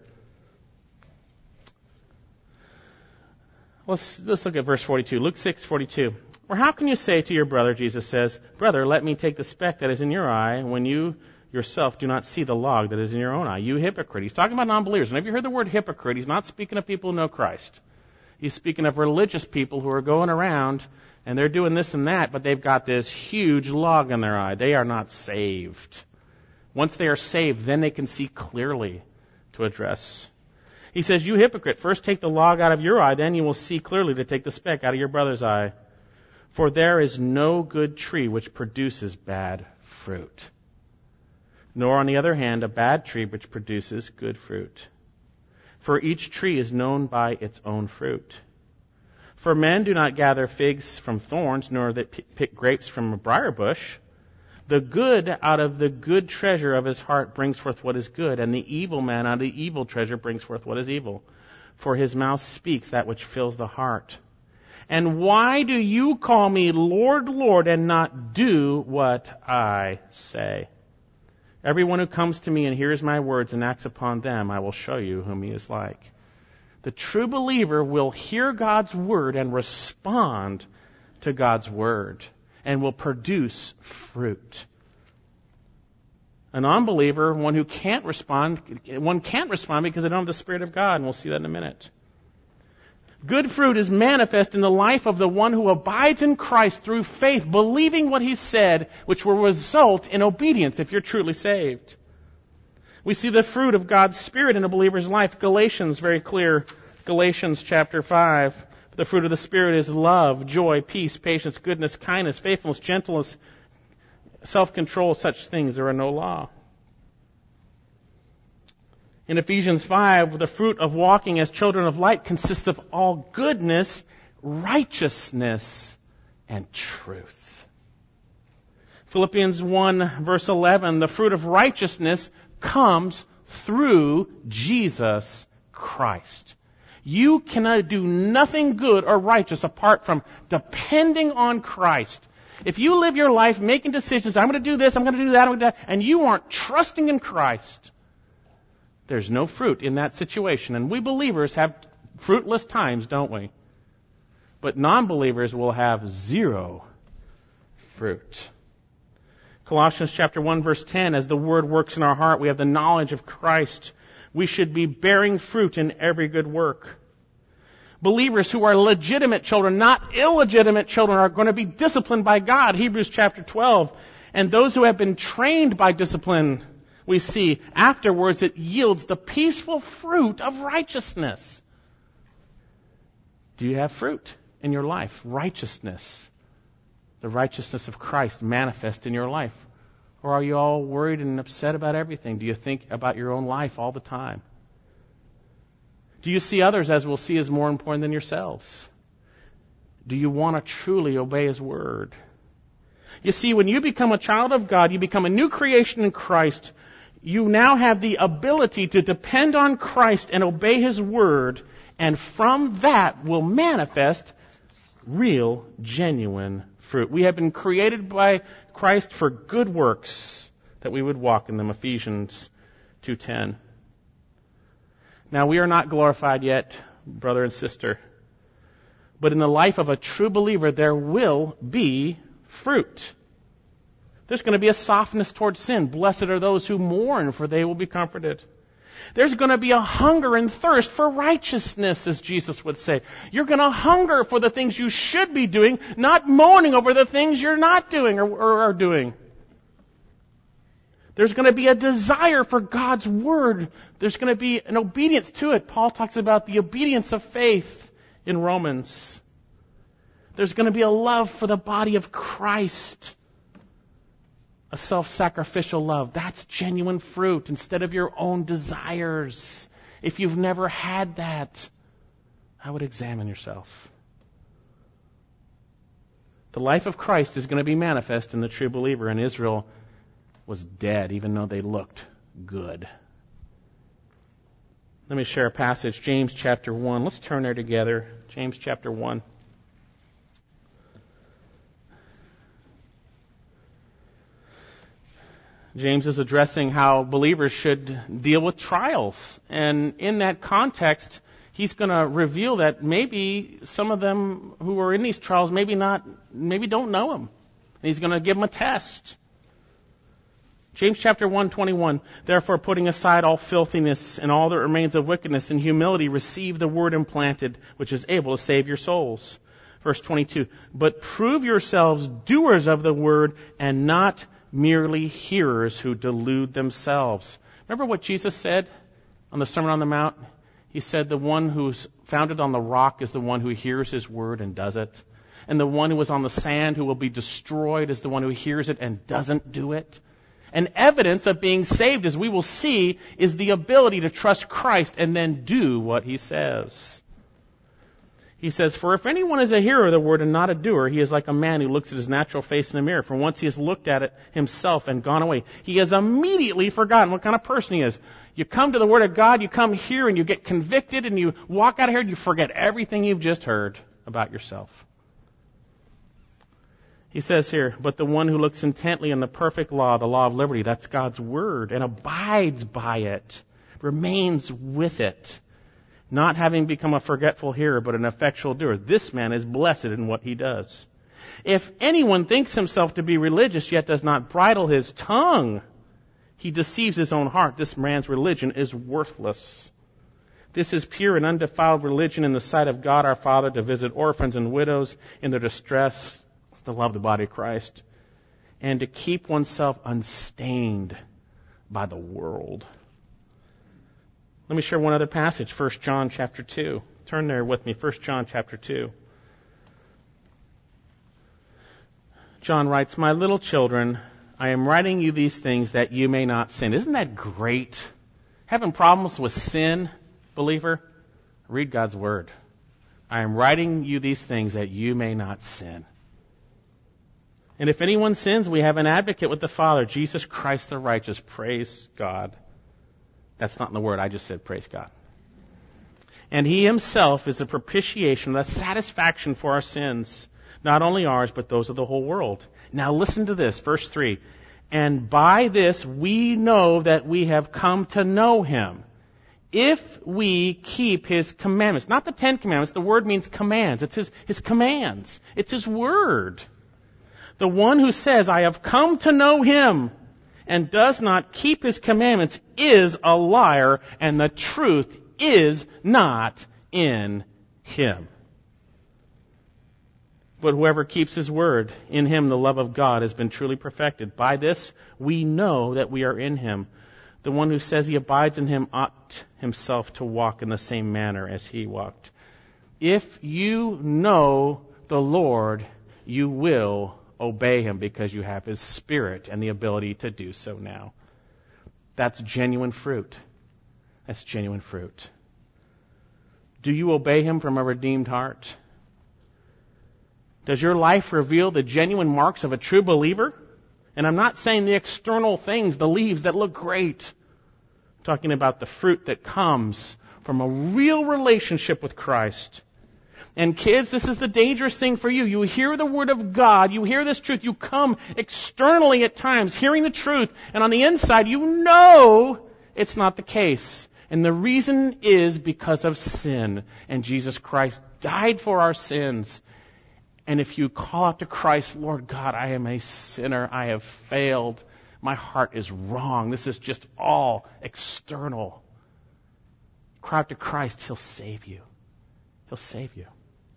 Let's, let's look at verse forty-two. Luke six forty-two. Or how can you say to your brother, Jesus says, brother, let me take the speck that is in your eye, when you yourself do not see the log that is in your own eye? You hypocrite. He's talking about non-believers. Whenever you heard the word hypocrite, he's not speaking of people who know Christ. He's speaking of religious people who are going around and they're doing this and that, but they've got this huge log in their eye. They are not saved. Once they are saved, then they can see clearly to address. He says, you hypocrite, first take the log out of your eye, then you will see clearly to take the speck out of your brother's eye. For there is no good tree which produces bad fruit, nor on the other hand a bad tree which produces good fruit. For each tree is known by its own fruit. For men do not gather figs from thorns, nor they pick grapes from a briar bush. The good out of the good treasure of his heart brings forth what is good, and the evil man out of the evil treasure brings forth what is evil. For his mouth speaks that which fills the heart. And why do you call me Lord, Lord, and not do what I say? Everyone who comes to me and hears my words and acts upon them, I will show you whom he is like. The true believer will hear God's word and respond to God's word, and will produce fruit. A non-believer, one who can't respond, one can't respond because they don't have the Spirit of God, and we'll see that in a minute. Good fruit is manifest in the life of the one who abides in Christ through faith, believing what He said, which will result in obedience if you're truly saved. We see the fruit of God's Spirit in a believer's life. Galatians, very clear. Galatians chapter five. The fruit of the Spirit is love, joy, peace, patience, goodness, kindness, faithfulness, gentleness, self-control. Such things there are no law. In Ephesians five, the fruit of walking as children of light consists of all goodness, righteousness, and truth. Philippians one, verse eleven, the fruit of righteousness comes through Jesus Christ. You cannot do nothing good or righteous apart from depending on Christ. If you live your life making decisions, I'm going to do this, I'm going to do that, I'm going to do that, and you aren't trusting in Christ, there's no fruit in that situation. And we believers have fruitless times, don't we? But non-believers will have zero fruit. Colossians chapter one, verse ten, as the Word works in our heart, we have the knowledge of Christ. We should be bearing fruit in every good work. Believers who are legitimate children, not illegitimate children, are going to be disciplined by God. Hebrews chapter twelve. And those who have been trained by discipline, we see afterwards it yields the peaceful fruit of righteousness. Do you have fruit in your life? Righteousness. The righteousness of Christ manifest in your life. Or are you all worried and upset about everything? Do you think about your own life all the time? Do you see others, as we'll see, as more important than yourselves? Do you want to truly obey His Word? You see, when you become a child of God, you become a new creation in Christ. You now have the ability to depend on Christ and obey His Word, and from that will manifest real, genuine fruit. We have been created by Christ for good works, that we would walk in them. Ephesians two ten. Now, we are not glorified yet, brother and sister. But in the life of a true believer, there will be fruit. There's going to be a softness towards sin. Blessed are those who mourn, for they will be comforted. There's going to be a hunger and thirst for righteousness, as Jesus would say. You're going to hunger for the things you should be doing, not moaning over the things you're not doing or, or are doing. There's going to be a desire for God's Word. There's going to be an obedience to it. Paul talks about the obedience of faith in Romans. There's going to be a love for the body of Christ. A self-sacrificial love. That's genuine fruit instead of your own desires. If you've never had that, I would examine yourself. The life of Christ is going to be manifest in the true believer, and Israel was dead, even though they looked good. Let me share a passage, James chapter one. Let's turn there together. James chapter one. James is addressing how believers should deal with trials. And in that context, he's going to reveal that maybe some of them who are in these trials maybe not, maybe don't know Him. And he's going to give them a test. James chapter one, twenty-one, therefore putting aside all filthiness and all that remains of wickedness and humility, receive the word implanted, which is able to save your souls. Verse twenty-two, but prove yourselves doers of the word and not merely hearers who delude themselves. Remember what Jesus said on the Sermon on the Mount? He said the one who's founded on the rock is the one who hears His word and does it. And the one who is on the sand who will be destroyed is the one who hears it and doesn't do it. And evidence of being saved, as we will see, is the ability to trust Christ and then do what He says. He says, for if anyone is a hearer of the word and not a doer, he is like a man who looks at his natural face in the mirror. For once he has looked at it himself and gone away, he has immediately forgotten what kind of person he is. You come to the Word of God, you come here and you get convicted and you walk out of here and you forget everything you've just heard about yourself. He says here, but the one who looks intently on the perfect law, the law of liberty, that's God's Word, and abides by it, remains with it, not having become a forgetful hearer, but an effectual doer. This man is blessed in what he does. If anyone thinks himself to be religious, yet does not bridle his tongue, he deceives his own heart. This man's religion is worthless. This is pure and undefiled religion in the sight of God our Father, to visit orphans and widows in their distress, to love the body of Christ, and to keep oneself unstained by the world. Let me share one other passage, First John chapter two. Turn there with me, First John chapter two. John writes, my little children, I am writing you these things that you may not sin. Isn't that great? Having problems with sin, believer? Read God's Word. I am writing you these things that you may not sin. And if anyone sins, we have an advocate with the Father, Jesus Christ the righteous. Praise God. That's not in the Word. I just said praise God. And He Himself is the propitiation, the satisfaction for our sins. Not only ours, but those of the whole world. Now listen to this, verse three. And by this we know that we have come to know Him, if we keep His commandments. Not the Ten Commandments. The word means commands. It's His, His commands. It's His Word. The one who says, I have come to know Him, and does not keep His commandments is a liar, and the truth is not in him. But whoever keeps His word, in him the love of God has been truly perfected. By this we know that we are in Him. The one who says he abides in Him ought himself to walk in the same manner as He walked. If you know the Lord, you will obey Him, because you have His Spirit and the ability to do so now. That's genuine fruit. That's genuine fruit. Do you obey Him from a redeemed heart? Does your life reveal the genuine marks of a true believer? And I'm not saying the external things, the leaves that look great. I'm talking about the fruit that comes from a real relationship with Christ. And kids, this is the dangerous thing for you. You hear the Word of God, you hear this truth, you come externally at times hearing the truth, and on the inside you know it's not the case. And the reason is because of sin. And Jesus Christ died for our sins. And if you call out to Christ, Lord God, I am a sinner, I have failed, my heart is wrong, this is just all external. Cry out to Christ, He'll save you. He'll save you.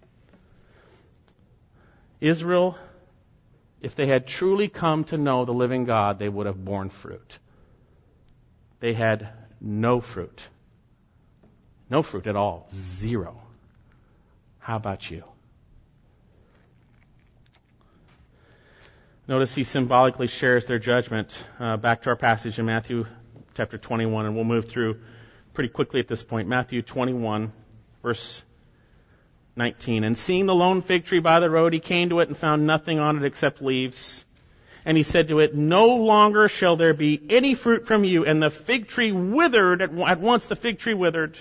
Israel, if they had truly come to know the living God, they would have borne fruit. They had no fruit. No fruit at all. Zero. How about you? Notice he symbolically shares their judgment. Uh, back to our passage in Matthew chapter twenty-one, and we'll move through pretty quickly at this point. Matthew twenty-one, verse nineteen. And seeing the lone fig tree by the road, he came to it and found nothing on it except leaves. And he said to it, no longer shall there be any fruit from you. And the fig tree withered. At once the fig tree withered.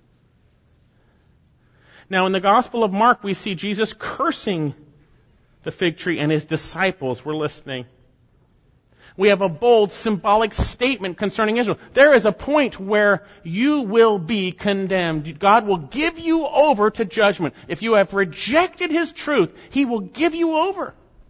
Now in the Gospel of Mark, we see Jesus cursing the fig tree, and his disciples were listening. We have a bold symbolic statement concerning Israel. There is a point where you will be condemned. God will give you over to judgment. If you have rejected His truth, He will give you over.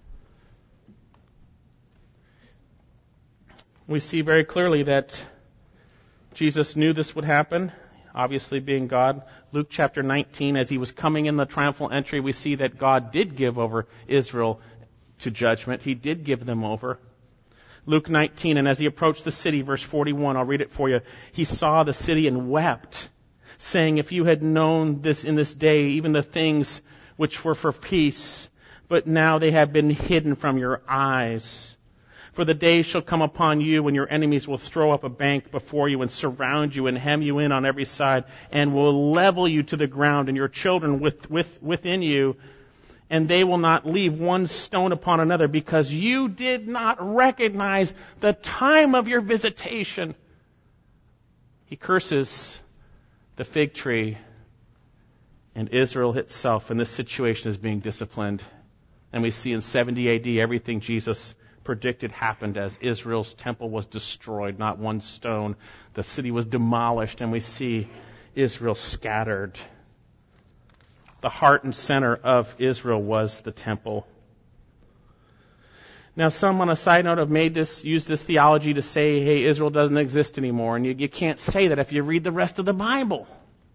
We see very clearly that Jesus knew this would happen, obviously being God. Luke chapter nineteen, as He was coming in the triumphal entry, we see that God did give over Israel to judgment. He did give them over. Luke nineteen, and as He approached the city, verse forty-one, I'll read it for you. He saw the city and wept, saying, if you had known this in this day, even the things which were for peace, but now they have been hidden from your eyes. For the days shall come upon you when your enemies will throw up a bank before you and surround you and hem you in on every side and will level you to the ground and your children with, with, within you. And they will not leave one stone upon another because you did not recognize the time of your visitation. He curses the fig tree, and Israel itself in this situation is being disciplined. And we see in seventy A D everything Jesus predicted happened as Israel's temple was destroyed, not one stone. The city was demolished, and we see Israel scattered. The heart and center of Israel was the temple. Now, some on a side note have made this, used this theology to say, hey, Israel doesn't exist anymore. And you, you can't say that if you read the rest of the Bible.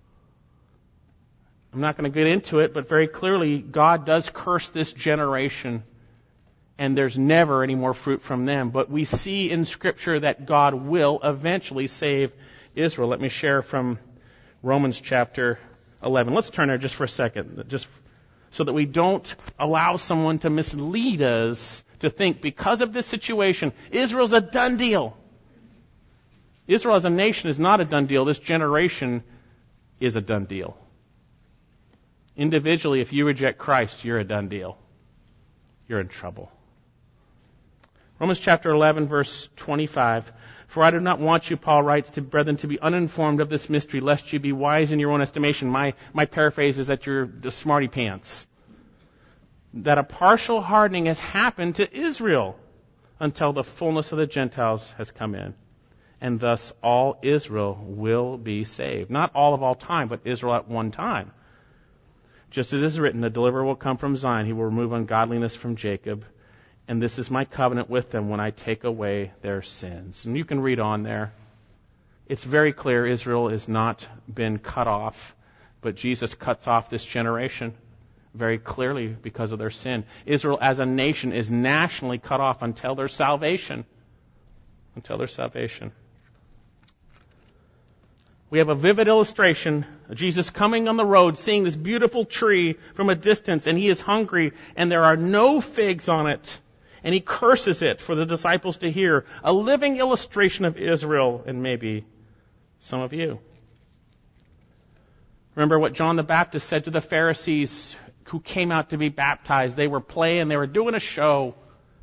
I'm not going to get into it, but very clearly, God does curse this generation. And there's never any more fruit from them. But we see in Scripture that God will eventually save Israel. Let me share from Romans chapter eleven. Let's turn there just for a second, just so that we don't allow someone to mislead us to think because of this situation, Israel's a done deal. Israel as a nation is not a done deal. This generation is a done deal. Individually, if you reject Christ, you're a done deal. You're in trouble. Romans chapter eleven, verse twenty-five. For I do not want you, Paul writes, to brethren, to be uninformed of this mystery, lest you be wise in your own estimation. My, my paraphrase is that you're the smarty pants. That a partial hardening has happened to Israel until the fullness of the Gentiles has come in. And thus all Israel will be saved. Not all of all time, but Israel at one time. Just as it is written, the deliverer will come from Zion. He will remove ungodliness from Jacob. And this is my covenant with them when I take away their sins. And you can read on there. It's very clear Israel has not been cut off, but Jesus cuts off this generation very clearly because of their sin. Israel as a nation is nationally cut off until their salvation. Until their salvation. We have a vivid illustration of Jesus coming on the road, seeing this beautiful tree from a distance, and he is hungry, and there are no figs on it. And he curses it for the disciples to hear. A living illustration of Israel and maybe some of you. Remember what John the Baptist said to the Pharisees who came out to be baptized. They were playing, they were doing a show.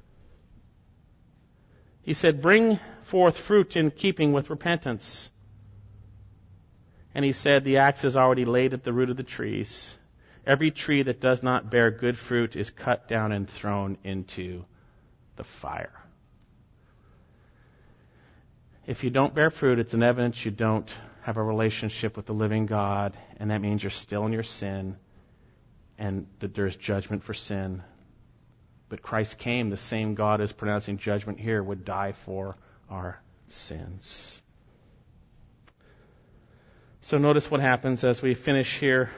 He said, bring forth fruit in keeping with repentance. And he said, the axe is already laid at the root of the trees. Every tree that does not bear good fruit is cut down and thrown into the fire. If you don't bear fruit, it's an evidence you don't have a relationship with the living God, and that means you're still in your sin, and that there's judgment for sin. But Christ came, the same God is pronouncing judgment here, would die for our sins. So notice what happens as we finish here.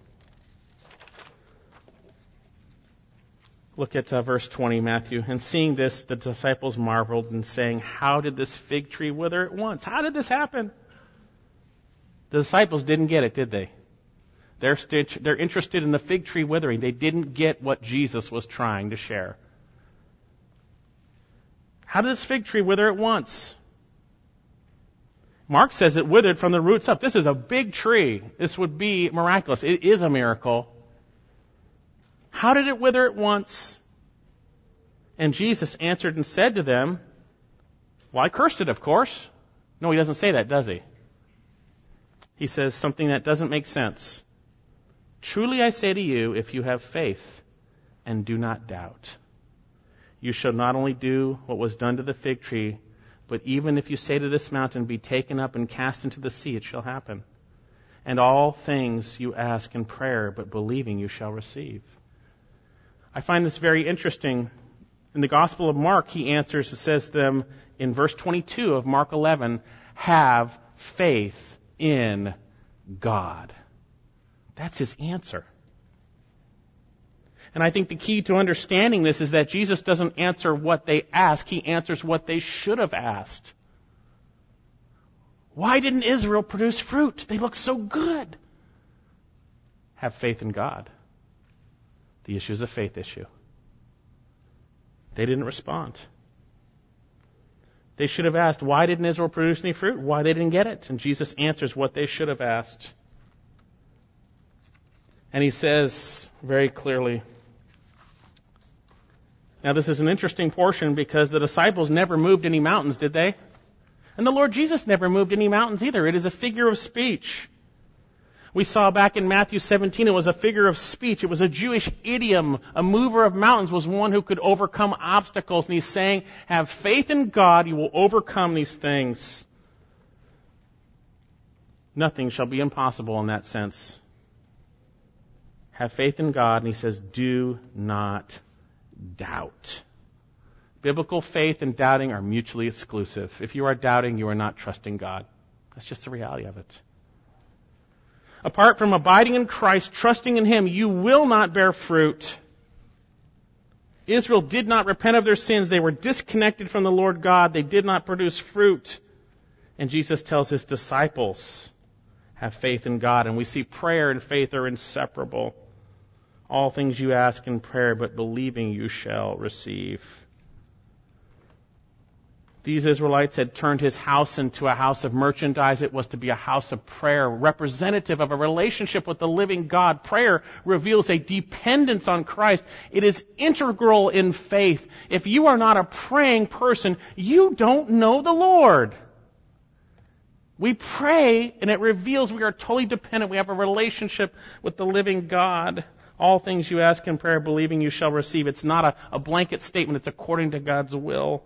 Look at uh, verse twenty, Matthew. And seeing this, the disciples marveled and saying, how did this fig tree wither at once? How did this happen? The disciples didn't get it, did they? They're, st- they're interested in the fig tree withering. They didn't get what Jesus was trying to share. How did this fig tree wither at once? Mark says it withered from the roots up. This is a big tree. This would be miraculous. It is a miracle. How did it wither at once? And Jesus answered and said to them, well, I cursed it, of course. No, he doesn't say that, does he? He says something that doesn't make sense. Truly I say to you, if you have faith and do not doubt, you shall not only do what was done to the fig tree, but even if you say to this mountain, be taken up and cast into the sea, it shall happen. And all things you ask in prayer, but believing you shall receive. I find this very interesting. In the Gospel of Mark, he answers, it says to them in verse twenty-two of Mark eleven, have faith in God. That's his answer. And I think the key to understanding this is that Jesus doesn't answer what they ask, he answers what they should have asked. Why didn't Israel produce fruit? They look so good. Have faith in God. The issue is a faith issue. They didn't respond. They should have asked, why didn't Israel produce any fruit? Why they didn't get it? And Jesus answers what they should have asked. And he says very clearly, now this is an interesting portion because the disciples never moved any mountains, did they? And the Lord Jesus never moved any mountains either. It is a figure of speech. We saw back in Matthew seventeen, it was a figure of speech. It was a Jewish idiom. A mover of mountains was one who could overcome obstacles. And he's saying, have faith in God, you will overcome these things. Nothing shall be impossible in that sense. Have faith in God, and he says, do not doubt. Biblical faith and doubting are mutually exclusive. If you are doubting, you are not trusting God. That's just the reality of it. Apart from abiding in Christ, trusting in him, you will not bear fruit. Israel did not repent of their sins. They were disconnected from the Lord God. They did not produce fruit. And Jesus tells his disciples, have faith in God. And we see prayer and faith are inseparable. All things you ask in prayer, but believing you shall receive. These Israelites had turned his house into a house of merchandise. It was to be a house of prayer, representative of a relationship with the living God. Prayer reveals a dependence on Christ. It is integral in faith. If you are not a praying person, you don't know the Lord. We pray, and it reveals we are totally dependent. We have a relationship with the living God. All things you ask in prayer, believing you shall receive. It's not a, a blanket statement. It's according to God's will.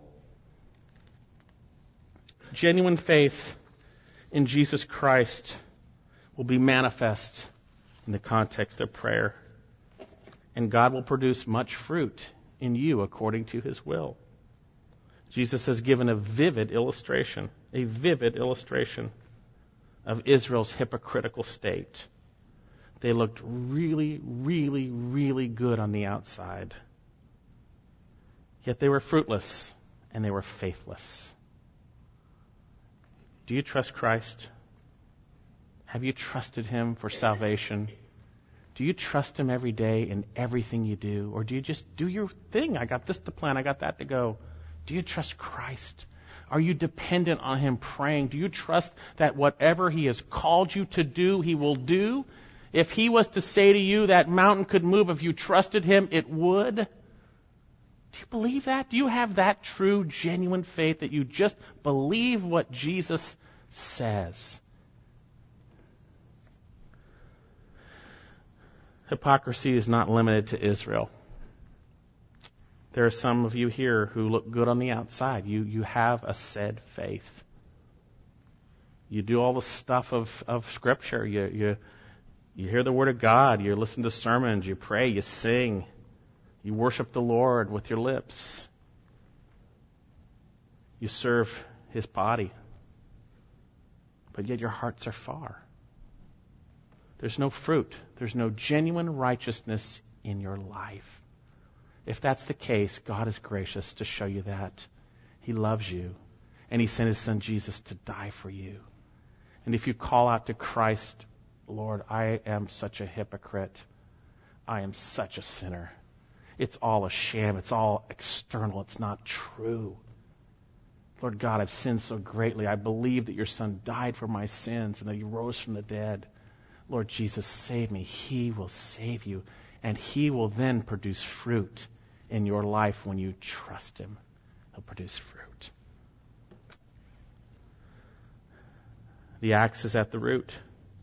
Genuine faith in Jesus Christ will be manifest in the context of prayer. And God will produce much fruit in you according to his will. Jesus has given a vivid illustration, a vivid illustration of Israel's hypocritical state. They looked really, really, really good on the outside. Yet they were fruitless and they were faithless. Do you trust Christ? Have you trusted him for salvation? Do you trust him every day in everything you do? Or do you just do your thing? I got this to plan, I got that to go. Do you trust Christ? Are you dependent on Him praying? Do you trust that whatever He has called you to do, He will do? If He was to say to you that mountain could move, if you trusted Him, it would. Do you believe that? Do you have that true, genuine faith that you just believe what Jesus says? Hypocrisy is not limited to Israel. There are some of you here who look good on the outside. You you have a said faith. You do all the stuff of, of Scripture. You, you, you hear the Word of God. You listen to sermons. You pray. You sing. You worship the Lord with your lips. You serve His body. But yet your hearts are far. There's no fruit. There's no genuine righteousness in your life. If that's the case, God is gracious to show you that. He loves you. And He sent His Son Jesus to die for you. And if you call out to Christ, Lord, I am such a hypocrite. I am such a sinner. It's all a sham. It's all external. It's not true. Lord God, I've sinned so greatly. I believe that your Son died for my sins and that He rose from the dead. Lord Jesus, save me. He will save you. And He will then produce fruit in your life when you trust Him. He'll produce fruit. The axe is at the root.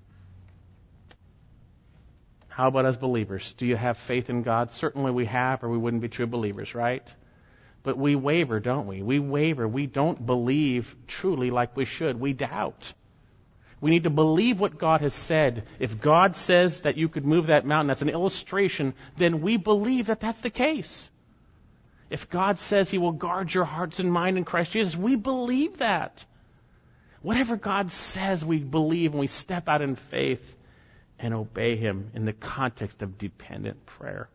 How about as believers? Do you have faith in God? Certainly we have, or we wouldn't be true believers, right? But we waver, don't we? We waver. We don't believe truly like we should. We doubt. We need to believe what God has said. If God says that you could move that mountain, that's an illustration, then we believe that that's the case. If God says He will guard your hearts and mind in Christ Jesus, we believe that. Whatever God says, we believe, and we step out in faith and obey Him in the context of dependent prayer.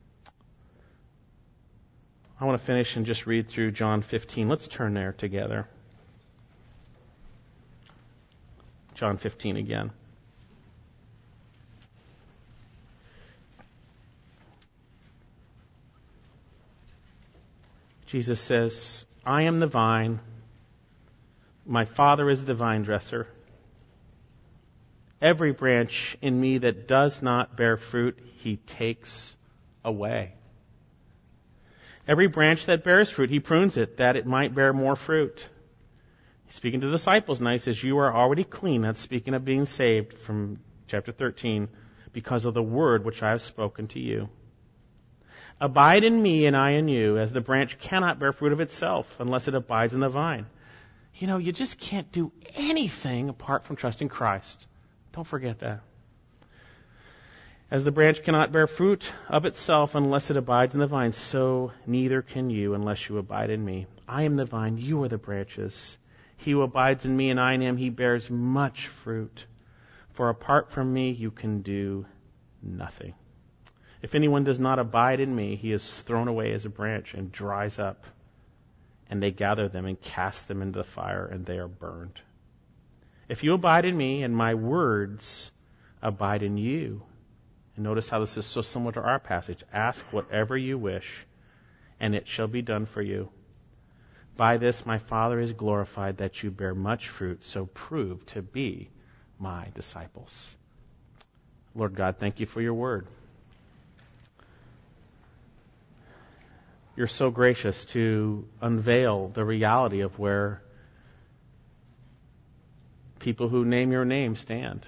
I want to finish and just read through John fifteen. Let's turn there together. John fifteen again. Jesus says, I am the vine. My Father is the vine dresser. Every branch in me that does not bear fruit, He takes away. Every branch that bears fruit, He prunes it, that it might bear more fruit. He's speaking to the disciples now. He says, you are already clean. That's speaking of being saved from chapter thirteen, because of the word which I have spoken to you. Abide in me and I in you, as the branch cannot bear fruit of itself unless it abides in the vine. You know, you just can't do anything apart from trusting Christ. Don't forget that. As the branch cannot bear fruit of itself unless it abides in the vine, so neither can you unless you abide in me. I am the vine, you are the branches. He who abides in me and I in him, he bears much fruit. For apart from me, you can do nothing. If anyone does not abide in me, he is thrown away as a branch and dries up. And they gather them and cast them into the fire, and they are burned. If you abide in me and my words abide in you. And notice how this is so similar to our passage. Ask whatever you wish, and it shall be done for you. By this my Father is glorified, that you bear much fruit, so prove to be my disciples. Lord God, thank you for your word. You're so gracious to unveil the reality of where people who name your name stand.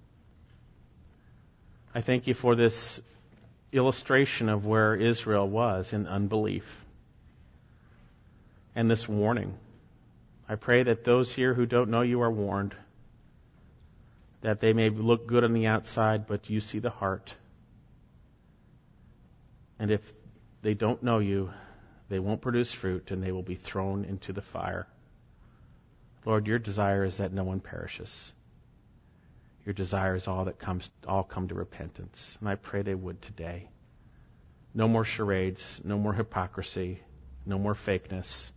I thank you for this illustration of where Israel was in unbelief and this warning. I pray that those here who don't know you are warned, that they may look good on the outside, but you see the heart. And if they don't know you, they won't produce fruit, and they will be thrown into the fire. Lord, your desire is that no one perishes. Your desire is all that comes, all come to repentance. And I pray they would today. No more charades, no more hypocrisy, no more fakeness.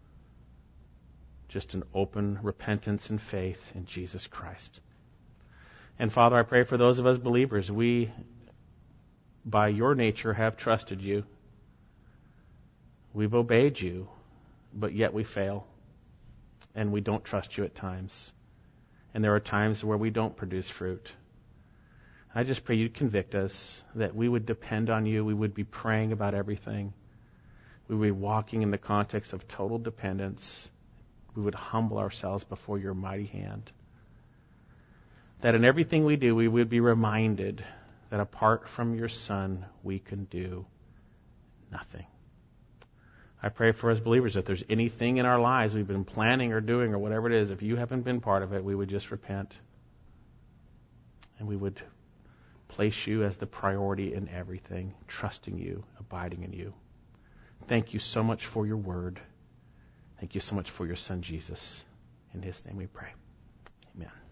Just an open repentance and faith in Jesus Christ. And Father, I pray for those of us believers, we, by your nature, have trusted you. We've obeyed you, but yet we fail. and we don't trust you at times. And there are times where we don't produce fruit. I just pray you'd convict us, that we would depend on you, we would be praying about everything. We would be walking in the context of total dependence. We would humble ourselves before your mighty hand. That in everything we do, we would be reminded that apart from your Son, we can do nothing. I pray for us believers, if there's anything in our lives we've been planning or doing or whatever it is, if you haven't been part of it, we would just repent. And we would place you as the priority in everything, trusting you, abiding in you. Thank you so much for your word. Thank you so much for your Son, Jesus. In his name we pray. Amen.